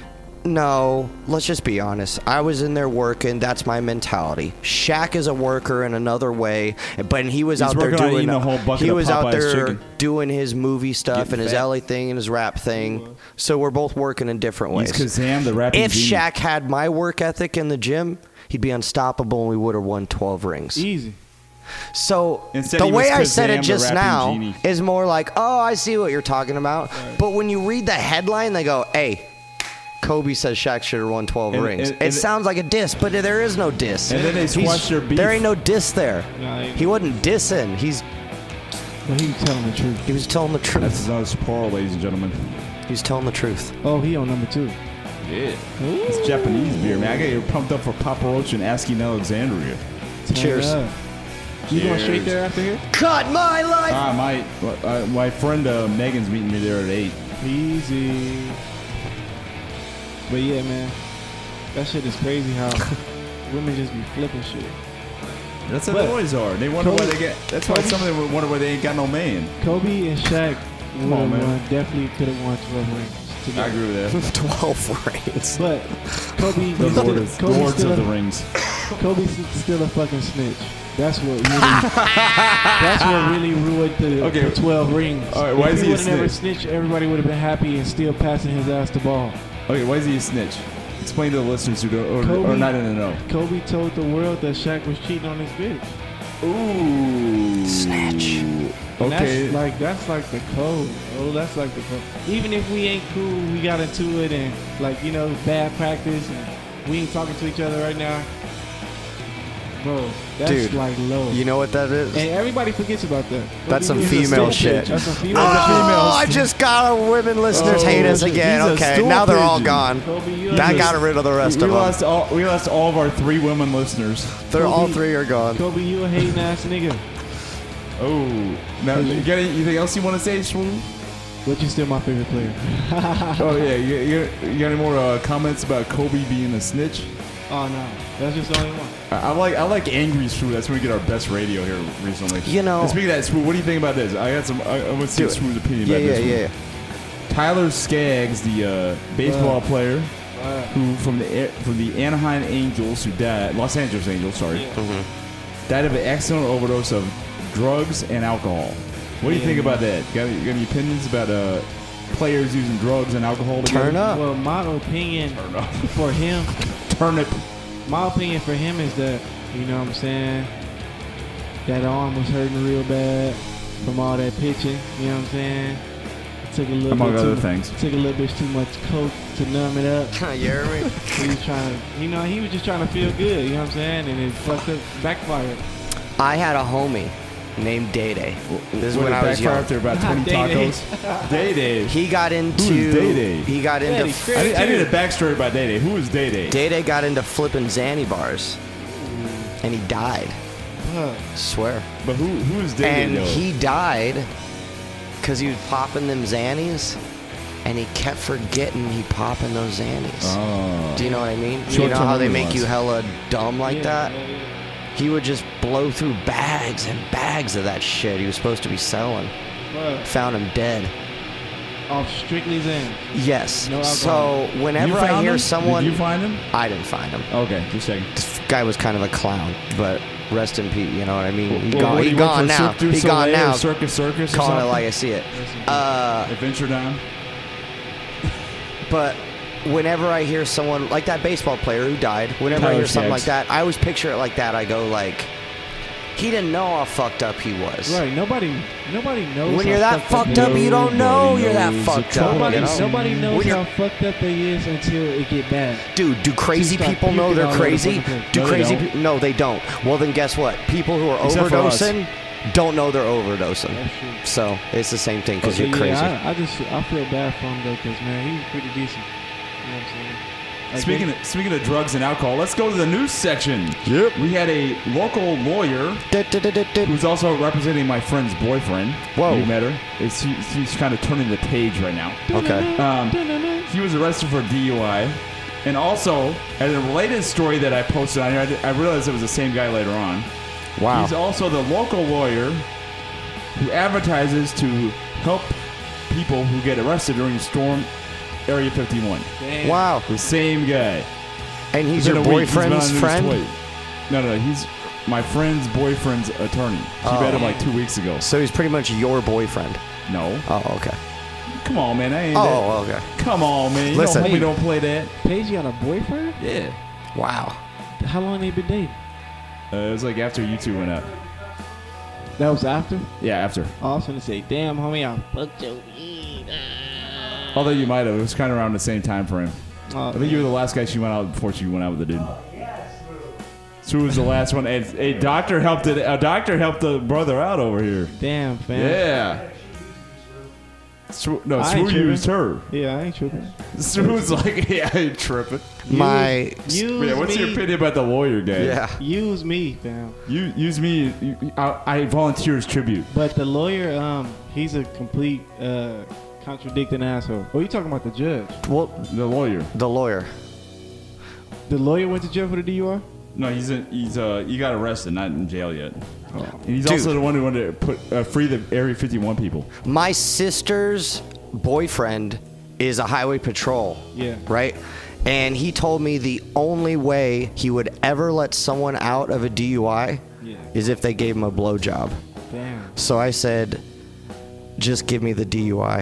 No, let's just be honest. I was in there working. That's my mentality. Shaq is a worker in another way, but he was He's out there working on doing eating a whole bucket he of was out Popeye's there chicken. doing his movie stuff Getting and his fat. L A thing and his rap thing. So we're both working in different ways. He's Kazam, the rapping If genie. Shaq had my work ethic in the gym, he'd be unstoppable and we would have won twelve rings. Easy. So Instead the he way was I said Kazam, it the just rapping now genie. is more like, oh, I see what you're talking about. But when you read the headline, they go, hey, Kobe says Shaq should have won twelve And- rings. and- it and- sounds like a diss, but there is no diss. And then they He's- squashed their beef. There ain't no diss there. Nah, ain't He no- wasn't dissing. He's But he was telling the truth. he was telling the That's truth. another Sapporo, ladies and gentlemen. He was telling the truth. Oh, he on number two. Yeah. It's Japanese beer, man. I got you pumped up for Papa Roach and Asking Alexandria. Turn Cheers. up. You going straight Cheers. there after here? Cut my life. Ah, my uh, my friend uh, Megan's meeting me there at eight. Easy. But yeah, man. That shit is crazy how women just be flipping shit. That's how But- they always are. They wonder why Kobe- they get. That's why Kobe- some of them wonder why they ain't got no man. Kobe and Shaq Come would on, have man. won, definitely could have won twelve rings. I together. agree with that. twelve rings. But Kobe, The he's Lord still, is, Kobe's Lords still of a, the Rings. Kobe's still a fucking snitch. That's what really. that's what really ruined the, Okay. the twelve rings. All right, why if is he he a would have never snitch? snitched, everybody would have been happy and still passing his ass the ball. Okay, why is he a snitch? Explain to the listeners who don't, or, Kobe- or not in the know. Kobe told the world that Shaq was cheating on his bitch. Ooh. Snitch. And Okay. That's like that's like the code. Oh, that's like the code. Even if we ain't cool, we got into it and like you know bad practice and we ain't talking to each other right now. Bro, that's Dude, like low. You know what that is? and everybody forgets about that. That's some Kobe was a female snitch. shit. That's some female Oh, shit. I just got a women listeners Oh, hate us he's again. a Okay, stool now they're all pigeon. gone. Kobe, you That a- got rid of the rest we of them. lost all. We lost all of our three women listeners. They're all Kobe- three are gone. Kobe, you a hating ass nigga. Oh. Now, you got anything else you want to say, Swoon? But you still my favorite player. Oh yeah. You, you, you got any more uh, comments about Kobe being a snitch? Oh no, that's just the only one. I, I like I like angry Swoon. That's when we get our best radio here recently. You know- And speaking of that, Swoon, what do you think about this? I got some. I, I want to see Do it. Swoon's opinion Yeah, about yeah, this. yeah. Tyler Skaggs, the uh, baseball Wow. player Wow. who from the from the Anaheim Angels, who died, Los Angeles Angels, sorry, Yeah. died of an accidental overdose of drugs and alcohol. What do you Yeah. think about that? Got, any- got any opinions about uh, players using drugs and alcohol? together? Turn up. Well, my opinion Turn up. for him, Turnip. my opinion for him is that you know what I'm saying that arm was hurting real bad from all that pitching. You know what I'm saying? It took a little Among bit other too, things. Took a little bit too much coke to numb it up. You hear me? He was trying to, you know, he was just trying to feel good. You know what I'm saying? And it fucked up, backfired. I had a homie named Day Day. This is Would when it I was backfire young. after about twenty Day-Day. tacos? Day Day. He got into Who's Day Day? he got into Daddy, f- I need, I need a backstory about Day Day. Who is Day Day? Day Day got into flipping Xanny bars, and he died. Fuck. Swear. But who who is Day Day And though? he died because he was popping them Xannies, and he kept forgetting he popping those Xannies. Oh. Do you know what I mean? You Short-term know how they memory make loss. you hella dumb like Yeah, that? yeah, yeah. He would just blow through bags and bags of that shit he was supposed to be selling. Fuck. Found him dead. Off strictly Zen. Yes. No so alcohol. You whenever I found hear him? someone, Did you find him? I didn't find him. Okay, just checking. This guy was kind of a clown, but rest in peace. You know what I mean? He Well, gone, what, he he went gone for now. Cirque du He gone Soleil or now. Circus Circus or Calling it something? like I see it. Uh, Adventure Down. but whenever I hear someone like that baseball player who died, whenever I Tyler hear something Skaggs. like that, I always picture it like that. I go like, he didn't know how fucked up he was. Right. Nobody. Nobody knows. When how you're that fucked fucked up, you don't know Nobody you're that knows fucked the up. Nobody, You know? nobody knows When how you're- fucked up they is until it get bad. Dude, do crazy Just start people know puking they're all over the crazy? fucking place. Do No, they crazy don't. people? No, they don't. Well, then guess what? People who are Except for us. overdosing don't know they're overdosing. That's true. So it's the same thing because Okay, you're crazy. Yeah, I, I just I feel bad for him though, because man, he was pretty decent. You know what I'm saying? Like, Speaking they- of, speaking of drugs and alcohol, let's go to the news section. Yep. We had a local lawyer who's also representing my friend's boyfriend. Whoa. You met her. It's, he, he's kind of turning the page right now. Okay. Um, he was arrested for D U I. And also, as a related story that I posted on here, I, did- I realized it was the same guy later on. Wow. He's also the local lawyer who advertises to help people who get arrested during Storm Area fifty-one. Damn. Wow. The same guy. And he's It's your been a week. He's been boyfriend's on the news friend? twice. No, no, no. He's my friend's boyfriend's attorney. She Oh. met him like two weeks ago. So he's pretty much your boyfriend. No. Oh, okay. Come on, man. I ain't that. Oh, okay. Come on, man. You Listen. know homie don't play that. Paige got a boyfriend? Yeah. Wow. How long they been dating? Uh, it was like after you two went out. That was after? Yeah, after. I was gonna say, damn homie, I fucked your weed. Although you might have. It was kind of around the same time frame. Oh, I think you were the last guy she went out with before she went out with the dude. Sue was the last one. A, a doctor helped it. A doctor helped the brother out over here. damn fam. Yeah. Sue, no, I ain't Sue used tripping. her. Yeah, I ain't tripping. Sue was like, yeah, I ain't tripping. My. Use Yeah, what's me. your opinion about the lawyer guy? Yeah. Use me, fam. You use me. You, I, I volunteer as tribute. But the lawyer, um, he's a complete uh, contradicting asshole. Oh, you talking about the judge? Well, The lawyer. the lawyer. The lawyer went to jail for the D U I? No, he's in, he's uh he got arrested, not in jail yet. Oh. And he's Dude. also the one who wanted to put uh, free the Area fifty-one people. My sister's boyfriend is a highway patrol. Yeah. Right? And he told me the only way he would ever let someone out of a D U I Yeah. is if they gave him a blowjob. Damn. So I said, just give me the D U I.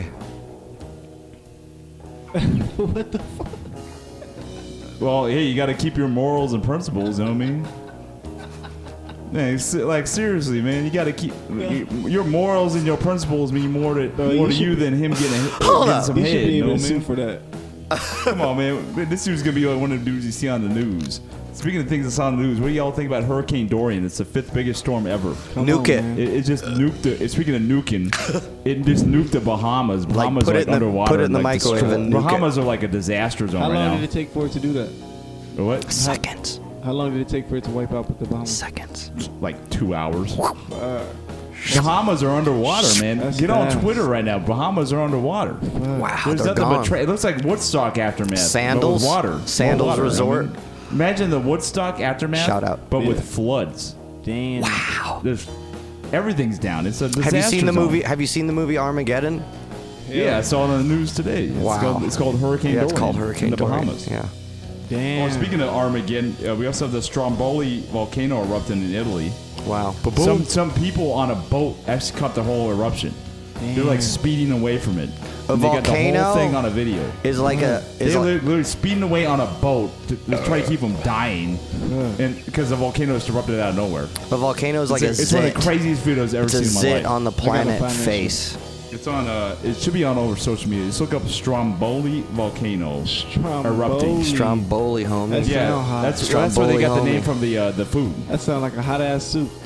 What the fuck? Well, hey, you got to keep your morals and principles. You know what I mean? Man, se- like seriously, man, you got to keep your morals and your principles mean more to Bro, more you to you should- than him getting, Hold getting up. some You head. should be You know able to what I mean? sue for that. Come on, man. This dude's gonna be like one of the dudes you see on the news. Speaking of things that's on the news, what do y'all think about Hurricane Dorian? It's the fifth biggest storm ever. Come Nuke on, it. man. It, it just nuked the. It, speaking of nuking, it just nuked the Bahamas. Bahamas put are it like in the- underwater. put it in the like, microwave destroyed. and nuke it. Bahamas are like a disaster zone How right long now. did it take for it to do that? What? Seconds. How long did it take for it to wipe out with the Bahamas? Seconds. Like two hours. Uh, Bahamas are underwater, man. That's Get on fast. Twitter right now. Bahamas are underwater. Wow, There's they're nothing gone. but tra- it looks like Woodstock aftermath. Sandals? but with water. Sandals More water. Resort? I mean, imagine the Woodstock aftermath. Shout out. But with Yeah. floods. damn. Wow. There's everything's down. It's a disaster Have you seen the zone. movie? Have you seen the movie Armageddon? Yeah, I saw it on the news today. It's Wow. Called, it's called Hurricane Yeah, it's Dorian called Hurricane in the Dorian. Bahamas. Yeah. Damn. Oh, speaking of Armageddon, uh, we also have the Stromboli volcano erupting in Italy. Wow. Some some people on a boat actually caught the whole eruption. They're like Damn. speeding away from it. A And they got the volcano whole thing on a video. Is like a They're is like, literally speeding away on a boat to, to try to keep them dying, and because the volcano is erupted out of nowhere. a volcano is like a it's, it's one of zit. the craziest videos I've ever It's a seen in my zit life. on the gotta planet find that face. It's on. Uh, it should be on over social media. Just look up Stromboli volcano Stromboli. erupting. Stromboli, homie. That's- Yeah, Sound hot. that's that's where they got the Stromboli, name homie. from the uh, the food. That sounds like a hot ass soup.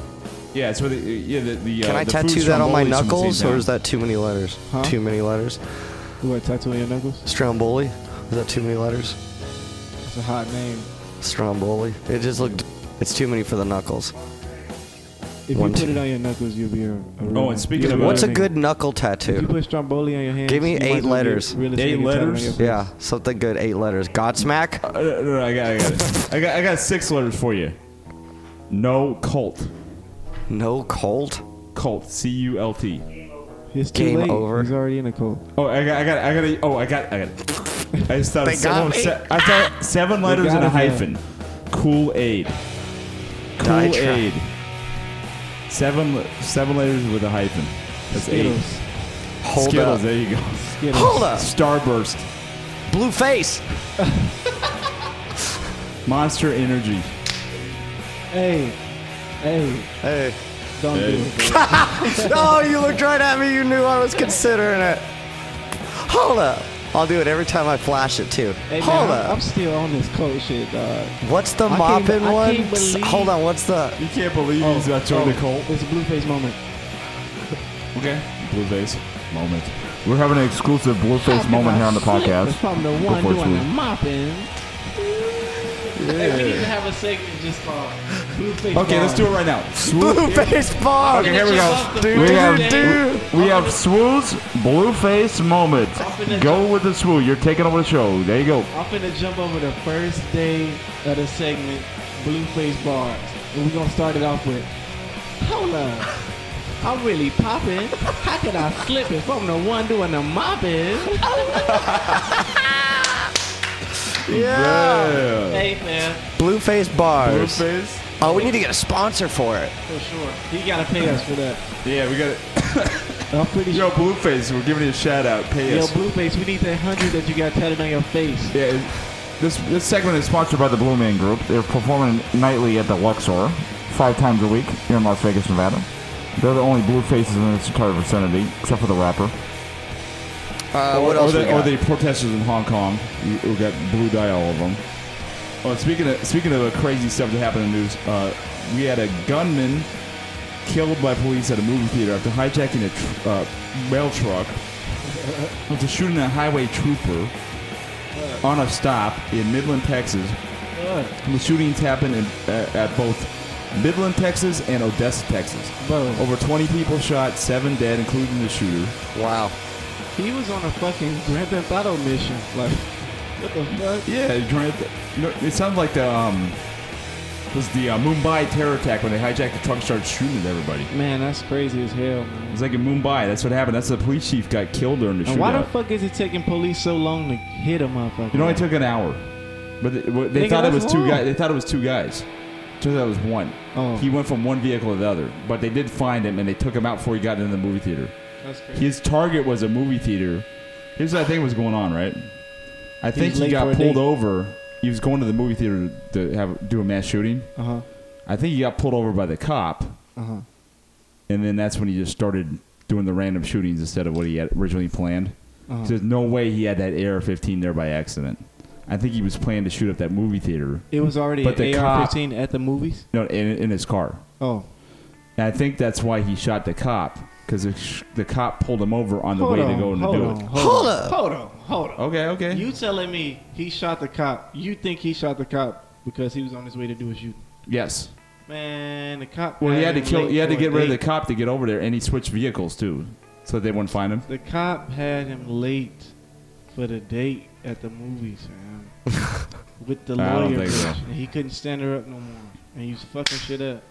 Yeah, it's where the yeah the, the Can uh, I the tattoo food's that from on my Boli's from the same knuckles, or town. is that too many letters? Huh? Too many letters. You want to tattoo on your knuckles? Stromboli. Is that too many letters? It's a hot name. Stromboli. It just looked. It's too many for the knuckles. If One, you put two. it on your knuckles, you'll be a, a real Oh, and speaking you'll of- be What's a nigga. good knuckle If you tattoo? put Stromboli on your hands, Give me you might eight as well get letters. realest Eight nigga tattoo on letters? your face. Yeah, something good. Eight letters. Godsmack. Uh, no, no, I got, I got it. I got, I got six letters for you. No cult. No Colt. Cult. C U L T. It's too Game late. over. He's already in a cult. Oh, I got, I got, I got. A, oh, I got, I got. It. I just thought They of got seven, me. se- I thought seven letters and got a him, man. hyphen. Kool Aid. Kool Die try. Aid. Seven, le- seven letters with a hyphen. That's Skittles. eight. Hold Skittles. up. There you go. Skittles. Hold up. Starburst. Blue face. Monster Energy. Hey, hey, Hey. don't Hey. do it. Bro. Oh, you looked right at me. You knew I was considering it. Hold up. I'll do it every time I flash it too. Hey, man, Hold I'm, up. I'm still on this cult shit, dog. What's the I can't- mopping I one? can't believe- Hold on. What's the? You can't believe he's got joined the cult. It's a Blueface moment. Okay. Blueface moment. We're having an exclusive Blueface moment here on the podcast. From the one Before doing the Smooth. mopping. Hey, we need to have a segment just called Blueface. Okay, let's do it right now. Blue face bar. Okay, here we go. Dude, We have, dude. we have Swoo's Blueface moment. finna Go with the Swoo. You're taking over the show. There you go. I'm finna jump over the first day of the segment, Blueface bars. And we're gonna start it off with, hold up, I'm really popping. How could I slip if I'm the one doing the mopping? Yeah. Hey, man, Blue face bars. Blueface. Oh, we need to get a sponsor for it. for sure. He gotta pay us for that. Yeah, we got it. I'm pretty Yo, sure. Blueface, we're giving you a shout out. Pay Yo, us. Blueface, we need that hundred that you got tatted on your face. Yeah, this this segment is sponsored by the Blue Man Group. They're performing nightly at the Luxor, five times a week here in Las Vegas, Nevada. They're the only blue faces in this entire vicinity, except for the rapper. Uh, or, what else or, we the, or got? the protesters in Hong Kong. We, we got blue dye all of them. Oh, speaking of speaking of crazy stuff that happened in the news, uh, we had a gunman killed by police at a movie theater after hijacking a tr- uh, mail truck after shooting a highway trooper on a stop in Midland, Texas. Bro, The shootings happened in, uh, at both Midland, Texas and Odessa, Texas. bro, Over twenty people shot, seven dead, including the shooter. Wow. he was on a fucking Grand Theft Auto mission. Like, what the fuck? Yeah, Grant. You know, it sounds like the um, was the uh, Mumbai terror attack when they hijacked the truck and started shooting at everybody. Man, that's crazy as hell, man. It's like in Mumbai. That's what happened. That's the police chief got killed during the And why the shootout. fuck is it taking police so long to hit a motherfucker? It only took an hour, but they, they Nigga, thought it that's was two long. guys. They thought it was two guys. Turns out it was one. Oh. He went from one vehicle to the other, but they did find him and they took him out before he got into the movie theater. That's crazy. His target was a movie theater. Here's what I think was going on, right? I think was he late got for a pulled date. over. He was going to the movie theater to have do a mass shooting. Uh huh. I think he got pulled over by the cop, Uh huh. and then that's when he just started doing the random shootings instead of what he had originally planned. Uh-huh. There's no way he had that A R fifteen there by accident. I think he was planning to shoot up that movie theater, It was already But the an A R cop- fifteen at the movies. no, in, in his car. Oh, And I think that's why he shot the cop, because the, sh- the cop pulled him over on the hold way on, to go and hold do on, it. hold, Hold on, up. hold on, hold on. Okay, okay. You telling me he shot the cop? You think he shot the cop because he was on his way to do a shooting? Yes. Man, the cop. Well, he had to him kill. late He had to for a get rid of the date. cop to get over there, and he switched vehicles too, so that they wouldn't find him. The cop had him late for the date at the movies, man. With the I don't lawyer, think so. bitch, and he couldn't stand her up no more, and he was fucking shit up.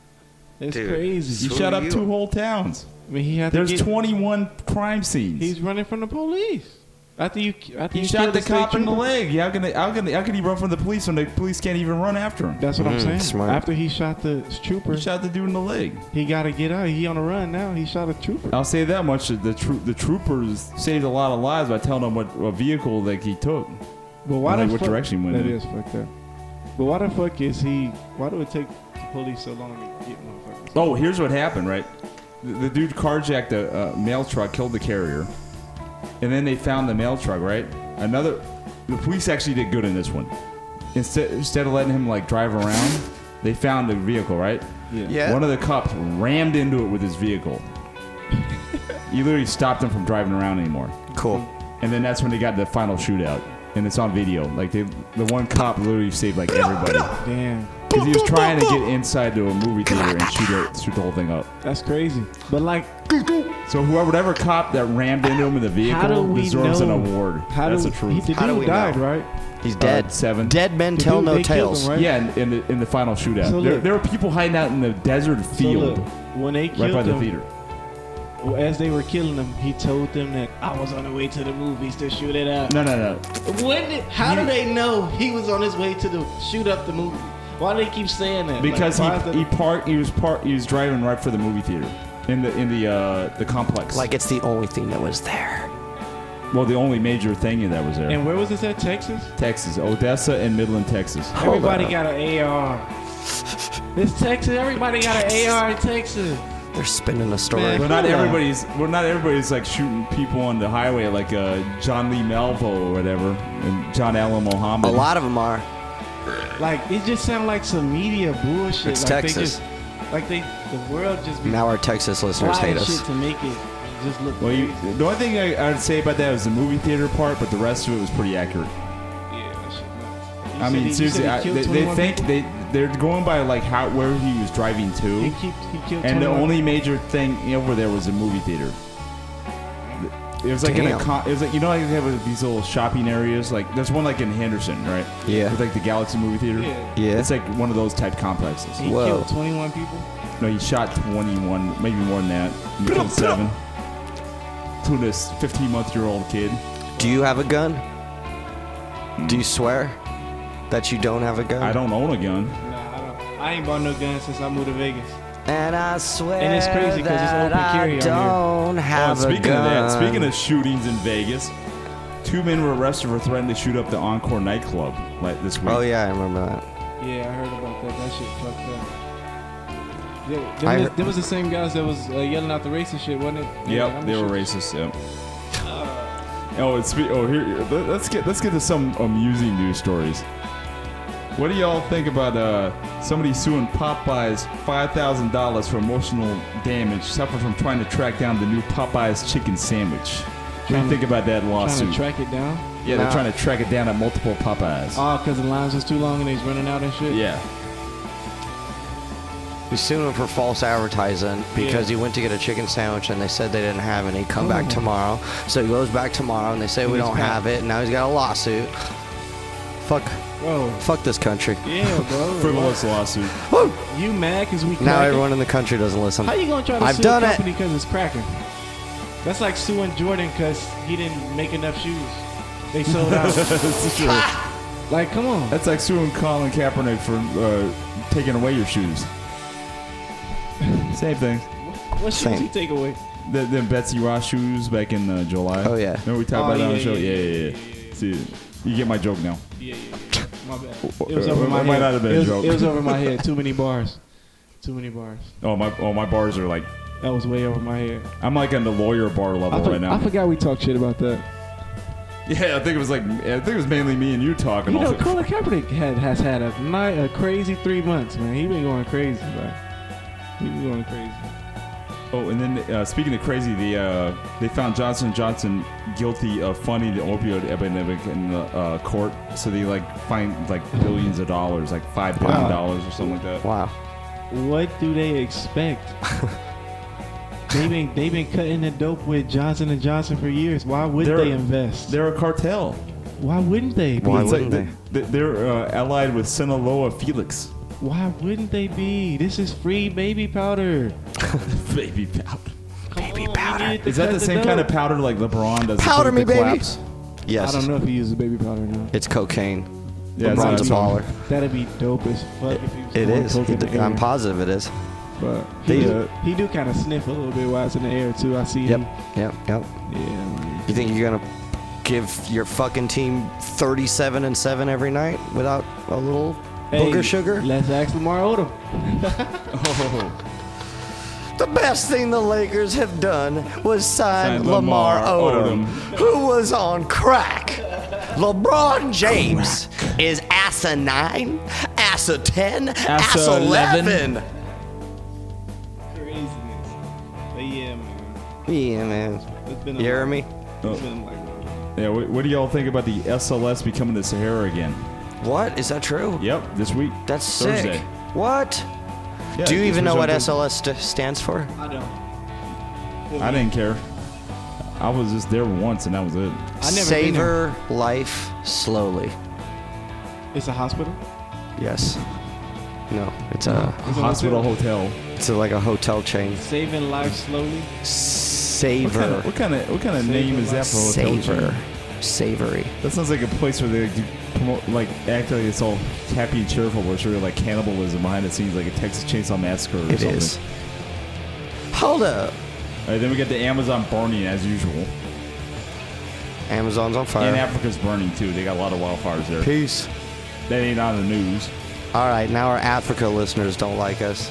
It's Dude. crazy. He So shot up you- two whole towns. I mean, he had There's to get, twenty-one crime scenes. He's running from the police. After you, after he you shot killed the state cop in the trooper. leg. How can, they, how, can they, how can he run from the police when the police can't even run after him? That's what I'm Mm, saying. smart. After he shot the trooper, He shot the dude in the leg. he got to get out. He on the run now. He shot a trooper. I'll say that much: the tro- the troopers saved a lot of lives by telling them what, what vehicle like he took. But why like the what fuck, direction he went That in. is fucked up. But why the fuck is he? Why do it take the police so long to get motherfuckers? Oh, here's what happened, right? The, the dude carjacked a uh, mail truck, killed the carrier, and then they found the mail truck, right? Another, the police actually did good in this one. Instead, instead of letting him like drive around, they found the vehicle, right? Yeah. Yeah. One of the cops rammed into it with his vehicle. He literally stopped him from driving around anymore. Cool. And then that's when they got the final shootout. And it's on video. Like, they, the one cop literally saved, like, everybody. Damn. Because he was trying to get inside to a movie theater and shoot, it, shoot the whole thing up. That's crazy. But like, So whoever, whatever cop that rammed into him in the how do vehicle we deserves know? an award. How That's do, the truth. He, the How do dude we died, know? right? He's dead. Uh, seven. Dead men The tell dude, no they killed tales. him, right? Yeah, in, in the in the final shootout, So there, look- there were people hiding out in the desert So field look, when they right killed by the him, theater. as they were killing him, he told them that I was on the way to the movies to shoot it up. No, no, no. When did, how do they know he was on his way to the shoot up the movie? Why do they keep saying that? Because Like, why is he he that- parked. He was parked. He was driving right for the movie theater in the in the uh, the complex. Like it's the only thing that was there. well, the only major thing that was there. And where was this at? Texas? Texas, Odessa, and Midland, Texas. Everybody up. got an A R. It's Texas. Everybody got an A R in Texas. They're spinning a story. Man. But not Hold on. everybody's. Well, not everybody's like shooting people on the highway like uh, John Lee Malvo or whatever, and John Allen A Muhammad. lot of them are. Like it just sounds like some media bullshit. It's like Texas. They just, like they, the world just be Now our Texas listeners flying hate us. shit to make it just look Well, you, crazy. the only thing I, I would say about that was the movie theater part, but the rest of it was pretty accurate. Yeah, that shit nuts. You I said mean, he- you seriously, said he I, killed they, they twenty-one think people? they they're going by like how where he was driving to. He keep, he killed And the twenty-one only major thing over there was a movie theater. It was like in a Damn. con- it was like you know like they have these little shopping areas like there's one like in Henderson, right? Yeah. With like the Galaxy movie theater. Yeah. Yeah. It's like one of those type complexes. He Whoa. killed twenty-one people. No, he shot twenty-one, maybe more than that. He killed seven. To this fifteen month year old kid. Do you have a gun? Do you swear that you don't have a gun? I don't own a gun. Nah, I don't. I ain't bought no gun since I moved to Vegas. And I swear And it's crazy 'cause it's that open carry I out here. don't Oh, have and a speaking gun. of that, speaking of shootings in Vegas, two men were arrested for threatening to shoot up the Encore nightclub like this week. Oh yeah, I remember that. Yeah, I heard about that. That shit fucked up. Yeah, I them, was, heard- them was the same guys that was uh, yelling out the racist shit, wasn't it? Yeah, Yep, I'm they were sure. racist. Yep. Oh, it's oh here. let- Let's get let's get to some amusing news stories. What do y'all think about uh, somebody suing Popeyes five thousand dollars for emotional damage suffered from trying to track down the new Popeyes chicken sandwich? What do you Trying to- think about that Trying lawsuit? to track it down. yeah, they're Nah. trying to track it down at multiple Popeyes. Oh, because the lines was too long and they was running out and shit. yeah. We sued him for false advertising because Yeah. he went to get a chicken sandwich and they said they didn't have any. Come back Oh. tomorrow. So he goes back tomorrow and they say And we it's don't packed. have it. And now he's got a lawsuit. Fuck, Bro. fuck this country. Yeah, bro. Frivolous lawsuit. Woo! You mad because we Now cracking? everyone in the country doesn't listen. How you gonna try to I've sue done a it. company because it's cracking? That's like suing Jordan because he didn't make enough shoes. They sold out. That's true. Like, come on. That's like suing Colin Kaepernick for uh, taking away your shoes. Same thing. What shoes Same. he take away? The, the Betsy Ross shoes back in uh, July. Oh, yeah. Remember we talked Oh, about that on yeah, the show? yeah, Yeah, yeah, yeah, yeah. See, you get my joke now. Yeah, yeah. My bad. It was over It my might head. not have been it, a was, joke. it was over my head. Too many bars. Too many bars. Oh my! Oh my bars are like That was way over my head. I'm like on the lawyer bar I, level for- right now. I forgot we talked shit about that. Yeah, I think it was like I think it was mainly me and you talking. You know, also. Colin Kaepernick had, has had a night, a crazy three months, man. He been going crazy, bro. He been going crazy. Oh, and then uh, speaking of crazy, the uh, they found Johnson and Johnson guilty of funding the opioid epidemic in the uh, court. So they like fined like billions of dollars, like five billion Wow. dollars or something like that. Wow. What do they expect? They've been they've been cutting the dope with Johnson and Johnson for years. Why would They're- they invest? They're a cartel. Why wouldn't they? Be? Why It's like wouldn't they? They're uh, allied with Sinaloa Felix. Why wouldn't they be? This is free baby powder. Baby powder. Baby on, we powder. need to Is that cut the same kind of dope. powder like LeBron does? to Powder put me, the baby. collapse? Yes. I don't know if he uses baby powder now. It's cocaine. Yeah, it's LeBron's a not- baller. That'd be dope as fuck if he was It blowing is. coke in the I'm air. positive it is. But They- he, do, he do kind of sniff a little bit while it's in the air too. I see Yep. him. Yep. Yep. Yeah. Man. You think you're gonna give your fucking team thirty-seven and seven every night without a little booger sugar? Let's ask Lamar Odom. Oh, The best thing the Lakers have done was sign Sign Lamar, Lamar Odom, Odom. who was on crack. LeBron James is ass a nine, ass a ten, ass a eleven. But yeah, man. Yeah, man. It's been a You hear lot. me? It's been like, Yeah, what, what do y'all think about the S L S becoming the Sahara again? What? Is that true? Yep, this week. That's sick. Thursday. What? Yeah, Do you this even was know on what Thursday. S L S st- stands for? I don't. I didn't care. I was just there once and that was it. I never been there. Savor life slowly. It's a hospital. Yes. No, it's a It's a Hospital hotel. hotel. it's a, like a hotel chain. Saving life slowly. What kind Savor. of what kind of, what kind of Savor name is that for a hotel Savor. chain? Savory. That sounds like a place where they like, do promote, like act like it's all happy and cheerful, but it's really like cannibalism behind the scenes, like a Texas Chainsaw Massacre or It something. is. Hold up. All right, then we get the Amazon burning as usual, Amazon's on fire. and Africa's burning too. They got a lot of wildfires there. Peace. That ain't on the news. All right, now our Africa listeners don't like us.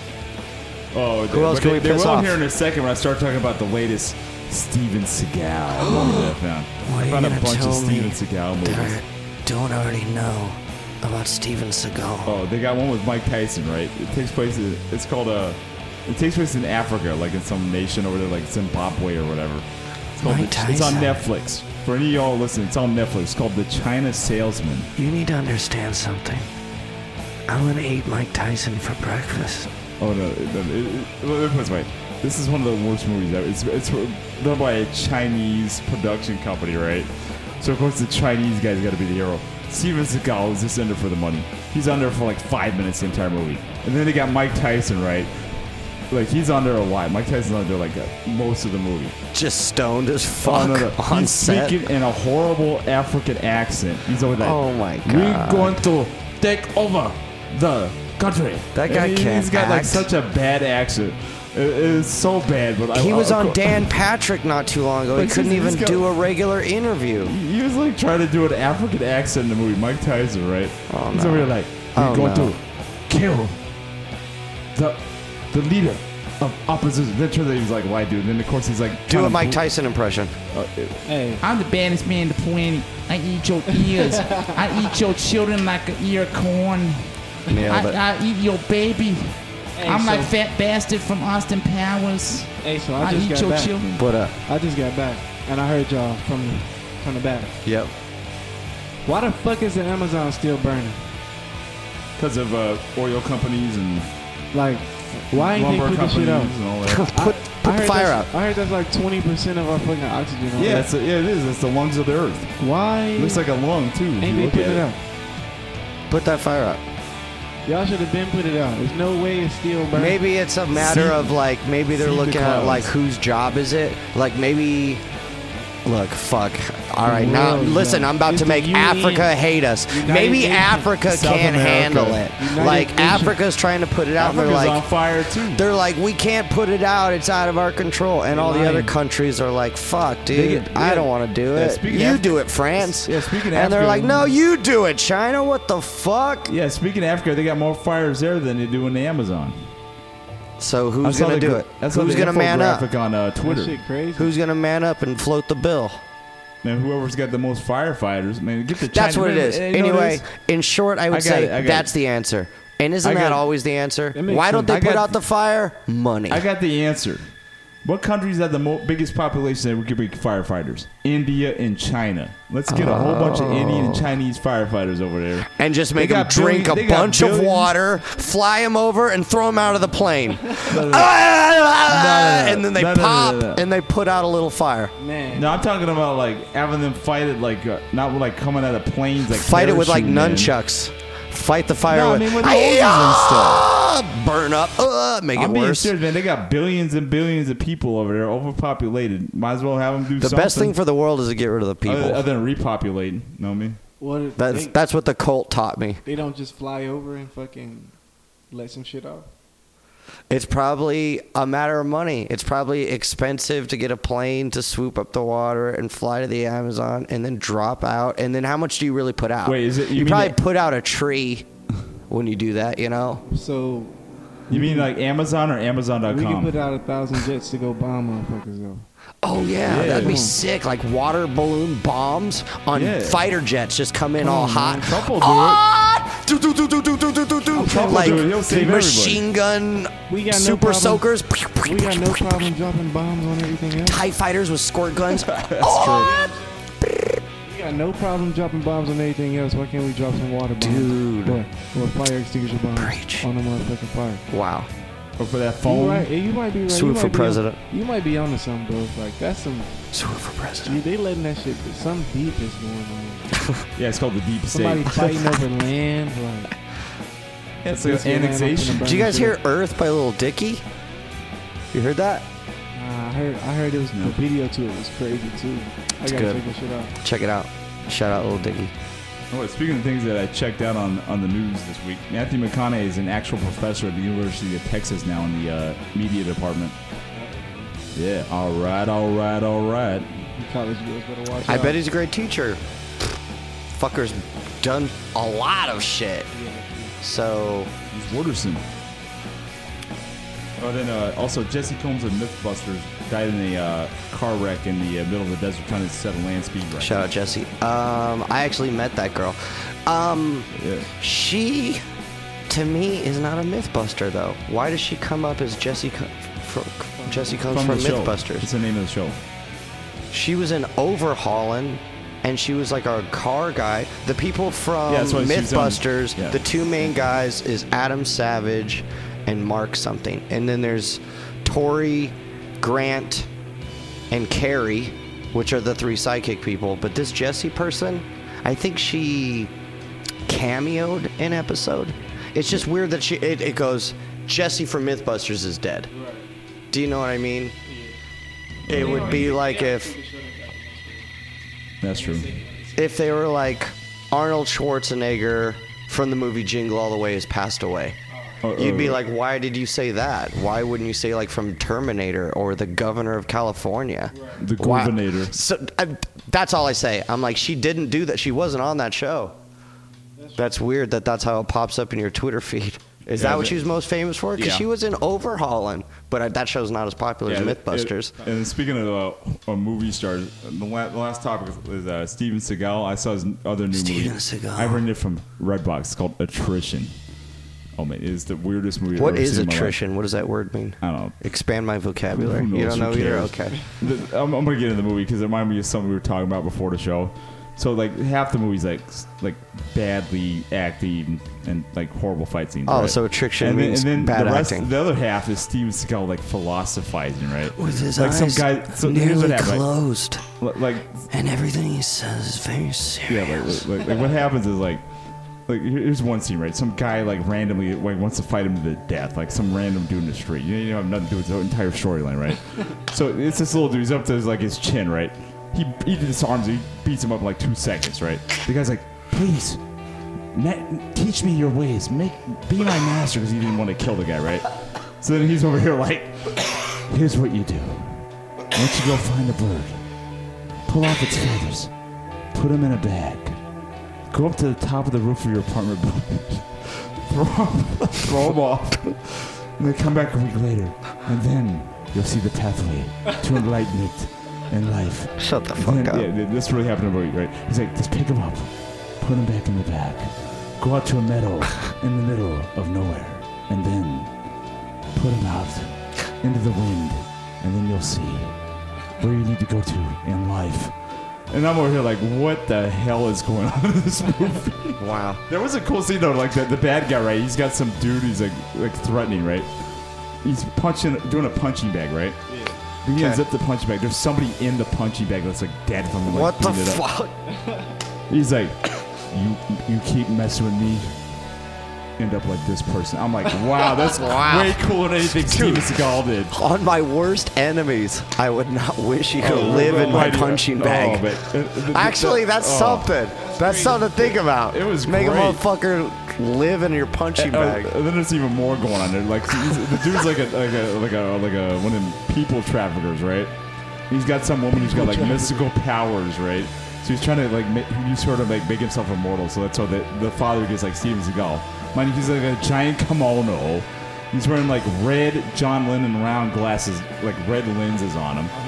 Oh, Who else but can they, we they piss will off? here in a second when I start talking about the latest Steven Seagal movie that I found. What are I you found a gonna bunch tell of me Steven Seagal movies. that I don't already know about Steven Seagal? Oh, they got one with Mike Tyson, right? It takes place. In, it's called a. It takes place in Africa, like in some nation over there, like Zimbabwe or whatever. It's called. Mike The, it's on Tyson. Netflix. For any of y'all listening, it's on Netflix. It's called The China Salesman. You need to understand something. I'm gonna eat Mike Tyson for breakfast. Oh no! It, it, it, let me put it this way. This is one of the worst movies ever. It's it's done by a Chinese production company, right? So of course the Chinese guy's got to be the hero. Steven Seagal is just under for the money. He's under for like five minutes the entire movie, and then they got Mike Tyson, right? Like he's under a lot. Mike Tyson's under like uh, most of the movie. Just stoned as fuck Oh, no, no. on He's set. speaking in a horrible African accent. He's over there. Oh my god. We're going to take over the country. That guy And he- can't He's got like act. such a bad accent. It, it's so bad, but I, He was I- on Dan Patrick not too long ago. He But couldn't he's- even he's got- do a regular interview. He was like trying to do an African accent in the movie. Mike Tyson, right? Oh, He's no. over here like, we're Oh, going no. to kill the the leader of opposition. Then turns out he was like, why, dude? And then of course he's like, Do trying a to Mike bl- Tyson impression. uh, Hey, I'm the baddest man in the planet. I eat your ears. I eat your children like an ear of corn. Nailed it. I, I eat your baby. hey, I'm so, like Fat Bastard from Austin Powers. Hey, so I I, just eat got your back. children. What up? I just got back, and I heard y'all from the, from the back. Yep. Why the fuck is the Amazon still burning? because of uh, oil companies and Like, why ain't they lumber put the shit out? companies and all that. put I put the heard fire that's- out. I heard that's like twenty percent of our fucking oxygen. on Yeah, Earth. it's a, yeah, it is. It's the lungs of the earth. Why? It looks like a lung too. if ain't you they look putting at it out? Put that fire out. Y'all should have been put it out. There's no way it's still burning. Maybe it's a matter See- of like maybe they're see the looking at clouds. like whose job is it? Like maybe look, fuck. All right, now world, listen, yo. I'm about It's to the make U N, Africa hate us. United Maybe Nations, Africa South can't America, handle it. United Like Nations. Africa's trying to put it out and they're Africa's like on fire too. they're like, we can't put it out. It's out of our control. And all the other lying. countries are like, fuck, dude, They get- I yeah. don't want to do Yeah, it. speaking You of- do it, France. Yeah, speaking of and they're Africa- like, no, you do it, China. What the fuck? Yeah, speaking of Africa, they got more fires there than they do in the Amazon. So I who's saw gonna the do gr- it? I saw Who's the gonna man up? infographic on uh, That Twitter. shit crazy. Who's gonna man up and float the bill? Man, whoever's got the most firefighters, man, get the. That's China- what it is. man, you know what it Anyway, is? in short, I would I got say it, I got that's it. the answer. And isn't I that got- always the answer? That makes Why don't sense. they I put got- out the fire? Money. I got the answer. What countries have the mo- biggest population that we could be firefighters? India and China. Let's get a whole bunch of Indian and Chinese firefighters over there. and just make They them got drink billion- a they got bunch of billions. water, fly them over, and throw them out of the plane. no, no. And then they No, no, no, pop, no, no. and they put out a little fire. Man. No, I'm talking about like having them fight it like uh, not like coming out of planes like Fight it with like parachuting in. nunchucks. Fight the fire No, I with, mean with hoses and Ah! burn up, uh, make it I'm being worse. serious, man. They got billions and billions of people over there, overpopulated. Might as well have them do The something. best thing for the world is to get rid of the people. other, other than repopulating. Know what I mean? What if that's they, that's what the cult taught me. they don't just fly over and fucking let some shit off? It's probably a matter of money. It's probably expensive to get a plane to swoop up the water and fly to the Amazon and then drop out. And then how much do you really put out? Wait, is it- you You, mean probably that- put out a tree when you do that, you know? So You mean like Amazon or Amazon dot we can com? put out a thousand jets to go bomb motherfuckers though. Oh, yeah, Yeah. that'd be sick. Like water balloon bombs on Yeah. fighter jets just come in all on, hot. man. Trump will do Hot do do do do do do do do do, Trump will like do it. He'll save machine gun, We got no super problem- soakers, We got no problem dropping bombs on everything else. TIE fighters with squirt guns. We got no problem dropping bombs on everything else. Why can't we drop some water bombs? Dude. Or, or fire extinguisher bombs Preach. on the motherfucking fire. Wow. Or for that You, phone. right, you might be right. Swoop you for might be president. On, you might be onto something, bro. Like that's some. Swoop for president. You, they letting that shit. Some deep is going on. Yeah, it's called the deep Somebody state. fighting over land. Like, Yeah, it's This like guy annexation. not Did you guys hear Earth by Lil Dicky? You heard that? Nah, I heard. I heard it was No. the video to it was crazy too. I It's gotta good. check that shit out. Check it out. Shout out Lil Dicky. Oh, speaking of things that I checked out on, on the news this week, Matthew McConaughey is an actual professor at the University of Texas now in the uh, media department. Yeah, all right, all right, all right. You college girls better watch I out. bet he's a great teacher. Fucker's done a lot of shit. So, He's Wooderson. Oh, then uh, also Jesse Combs of Mythbusters died in a uh, car wreck in the uh, middle of the desert trying to set a land speed record. shout out Jesse. Um, I actually met that girl. Um, Yeah. she, to me, is not a Mythbuster though. Why does she come up as Jesse? Co- from, Jesse comes from, the show. Mythbusters. It's the name of the show. She was in Overhauling, and she was like our car guy. The people from Yeah, that's why she was on- Mythbusters, yeah. the two main guys is Adam Savage and Mark something. And then there's Tori, Grant, and Carrie, which are the three sidekick people. But this Jessie person, I think she cameoed an episode. It's just weird that she it, it goes, Jessie from Mythbusters is dead. Do you know what I mean? It would be like if That's true. if they were like Arnold Schwarzenegger from the movie Jingle All the Way has passed away. Uh, You'd be uh, like, why did you say that? Why wouldn't you say like from Terminator or the governor of California? The Wow. Governor. So I, that's all I say. I'm like, she didn't do that. She wasn't on that show. That's weird that that's how it pops up in your Twitter feed. Is Yeah, that what but- she was most famous for? Because Yeah. she was in Overhauling, but uh, that show's not as popular as it- Mythbusters. it- and speaking of uh, uh, movie stars, the, la- the last topic is uh, Steven Seagal. I saw his other new Steven movie. Seagal. I rented it from Redbox. It's called Attrition. Oh man, it is the weirdest movie. What I've ever is seen in my life. attrition? What does that word mean? I don't know. Expand my vocabulary. Who You knows? don't know Who either? cares? Okay. The, I'm, I'm gonna get into the movie because it reminded me of something we were talking about before the show. So like half the movie's like s- like badly acting and like horrible fight scenes. Oh, right? so attrition and then, means and then bad the rest, acting. The other half is Steven Seagal like philosophizing, right? With his like eyes some guy. So here's what nearly happened. closed, Like, like and everything he says is very yeah, serious. like, like, like what happens is like. Like here- here's one scene, right? Some guy like randomly like wants to fight him to the death, like some random dude in the street. You know, you don't have nothing to do with the entire storyline, right? So it's this little dude. He's up to his, like his chin, right? He he disarms him. He beats him up in like two seconds, right? The guy's like, "Please, ma- teach me your ways. Make be my master," because he didn't want to kill the guy, right? So then he's over here like, "Here's what you do. Why don't you go find a bird, pull off its feathers, put them in a bag." Go up to the top of the roof of your apartment building, throw them, throw them off, and then come back a week later, and then you'll see the pathway to enlightenment in life. Shut the And fuck then- up. Yeah, this really happened to me, right? He's like, just pick them up, put them back in the bag, go out to a meadow in the middle of nowhere, and then put them out into the wind, and then you'll see where you need to go to in life. And I'm over here like, what the hell is going on in this movie? Wow. There was a cool scene though, like the, the bad guy, right? He's got some dude he's like like threatening, right? He's punching, doing a punching bag, right? Yeah. He Okay. unzipped the punching bag. There's somebody in the punching bag that's like dead from him. Like, What the beating it up. fuck? He's like, you you keep messing with me, end up like this person. I'm like, wow, that's Wow. way cooler than anything Steven Seagal did. On my worst enemies, I would not wish you could Oh, live in my right, yeah. punching Oh, bag. but, uh, the- Actually, the- that's oh. something. That's something to think about. It was Make great. a motherfucker live in your punching Uh, bag. and then there's even more going on there. Like he's, the dude's like a like a like a like a one of them people traffickers, right? He's got some woman who's got like mystical powers, right? So he's trying to like make, he sort of like make himself immortal. So that's how the the father gets like Steven Seagal. Mind you, he's like a giant kimono. He's wearing like red John Lennon round glasses, like red lenses on him. He was on.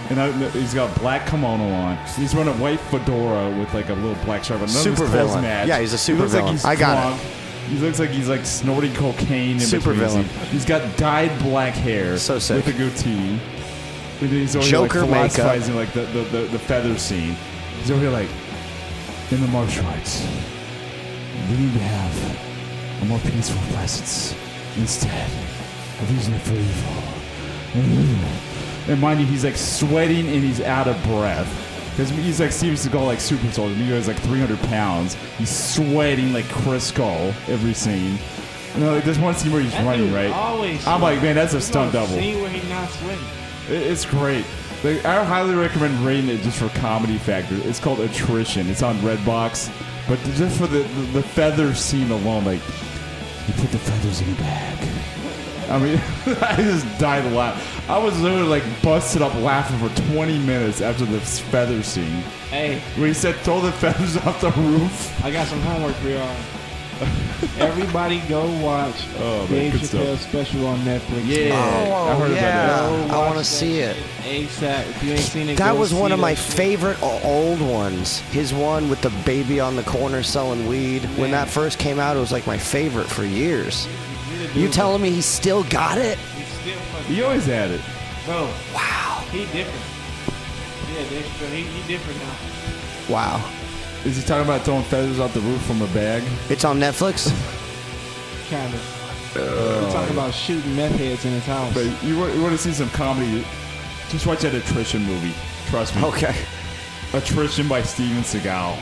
And I, he's got a black kimono on. He's wearing a white fedora with like a little black sharp. None Super of his clothes villain. match. Yeah, he's a super he looks villain. Like he's I got drunk. He looks like he's like snorting cocaine. In Super between villain. scenes. He's got dyed black hair. So sick. With a gootee. And he's over Joker here, like, makeup. philosophizing like the, the, the, the feather scene. He's over here like, in the martial arts, we need to have a more peaceful presence instead of using it for evil. And mind you, he's like sweating and he's out of breath. Because he's like Steven Seagal, like super soldier. He goes like three hundred pounds. He's sweating like Chris Skull every scene. You know, like there's one scene where he's That running, dude right? always I'm like, man, that's a There's stunt no double. Scene where he's not sweating. It- It's great. Like, I highly recommend rating it just for comedy factor. It's called Attrition. It's on Redbox. But just for the, the, the feather scene alone, like, you put the feathers in a bag. I mean, I just died laughing. I was literally like busted up laughing for twenty minutes after this feather scene. Hey, Where he said, throw the feathers off the roof. I got some homework for y'all. Everybody go watch Oh, man, Dave good Chappelle's stuff. special on Netflix. Yeah. Oh, I heard about yeah. that. Go I watch wanna that see it. shit ASAP. If you ain't seen it, That go was one see of my that shit. favorite o- old ones. His one with the baby on the corner selling weed. When that first came out, it was like my favorite for years. You telling me he still got it? He's still fucking, He always had it. bro. Wow. He different. Yeah, Dave Chappelle, he, he different now. Wow. Is he talking about throwing feathers off the roof from a bag? It's on Netflix? Kind of. We're talking about shooting meth heads in his house. But you want, you want to see some comedy, just watch that Attrition movie. Trust me. Okay. Attrition by Steven Seagal.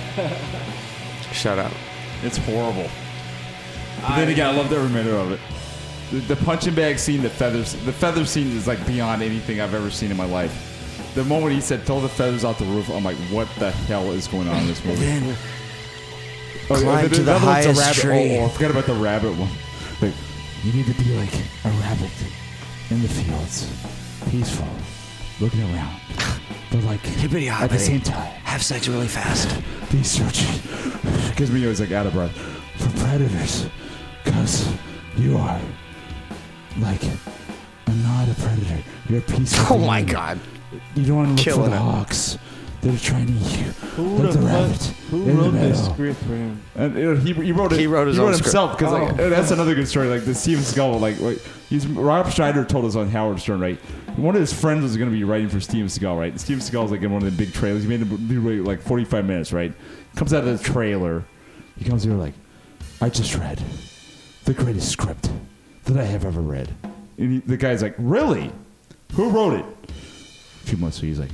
Shut up. It's horrible. But then again, I loved every minute of it. The, the punching bag scene, the feathers, the feather scene is like beyond anything I've ever seen in my life. The moment he said, throw the feathers off the roof, I'm like, what the hell is going on in this movie? Then Oh, climb the- to the other one's a highest rabbit. tree. Oh, oh, I forgot about the rabbit one. Like, you need to be like a rabbit in the fields, peaceful, looking around, but like hippity at the hoppity. same time, Have sex really fast. be searching. Because me, I was like out of breath for predators, because you are like not a predator. You're a peaceful. Oh my animal. god. You don't want to look Killing for the it. hawks. They're trying to eat you. Who Like the the fuck? rabbit Who in the wrote this meadow. script for him? And uh, he, he wrote it. He wrote his own script. himself because like Oh. that's another good story. Like the Steven Seagal, like like, he's Rob Schneider told us on Howard Stern, right? One of his friends was going to be writing for Steven Seagal, right? Steven Seagal's like in one of the big trailers. He made him do like forty-five minutes, right? Comes out of the trailer. He comes here like, I just read the greatest script that I have ever read. And he, the guy's like, really? Who wrote it? A few months later, he's like,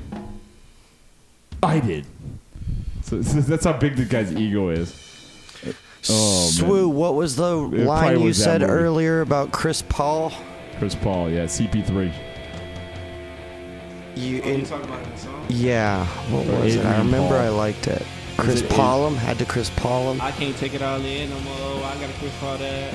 I did. So, so that's how big the guy's ego is. Oh, man. Swoo, what was the probably line you was that said movie. earlier about Chris Paul? Chris Paul, yeah, C P three. You Oh, you in, talking about that song? yeah, what Or was it? I Adrian remember Paul. I liked it. Chris it Paul him? Had to Chris Paul him? I can't take it all in no more. I gotta Chris Paul that.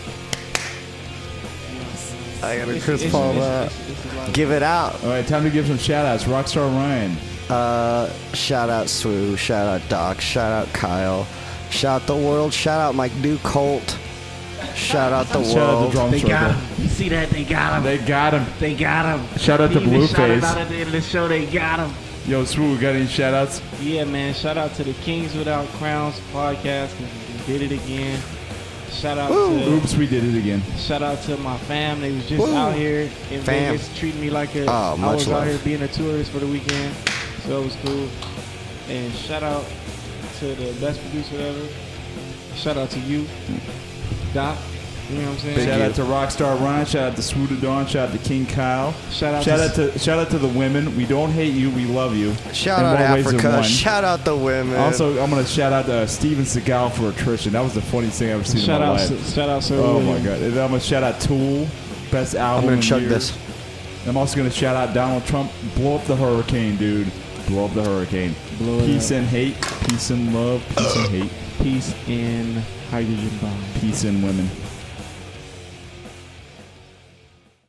I got It's- Chris it's- Paul it's- that. it's- it's a lot of- Give it out. All right, time to give some shout outs. Rockstar Ryan. Uh, shout out Swoo, shout out Doc, shout out Kyle, shout out the world, shout out Mike New Colt, shout out the Shout out world. to Drum They got Circle. him. You see that? They got him. They got him. They got him. Shout out to He even shouted Blueface. out at the end of the show. They got him. Yo, Swoo, got any shout outs? Yeah, man. Shout out to the Kings Without Crowns podcast. We did it again. Shout out to Oops, we did it again. shout out to my fam. They was just Woo. out here in Fam. Vegas treating me like a. Oh, I much was love. out here being a tourist for the weekend, so it was cool. And shout out to the best producer ever. Shout out to you, Doc. You know what I'm saying? Shout out to Rockstar Ryan. Shout out to Swoo to Dawn. Shout out to King Kyle. Shout out Shout to out to shout out to the women. We don't hate you. We love you. Shout In out more ways than Africa, one. shout out the women. Also, I'm gonna shout out to Steven Seagal for Attrition. That was the funniest thing I've ever seen shout in my out, life. shout out, Sir Oh William. my god! And I'm gonna shout out Tool, best I'm album. gonna in chug years. this. I'm also gonna shout out Donald Trump. Blow up the hurricane, dude. Blow up the hurricane. Blow it Peace up. and hate. Peace and love. Peace and hate. Peace and hydrogen bomb. Peace and women.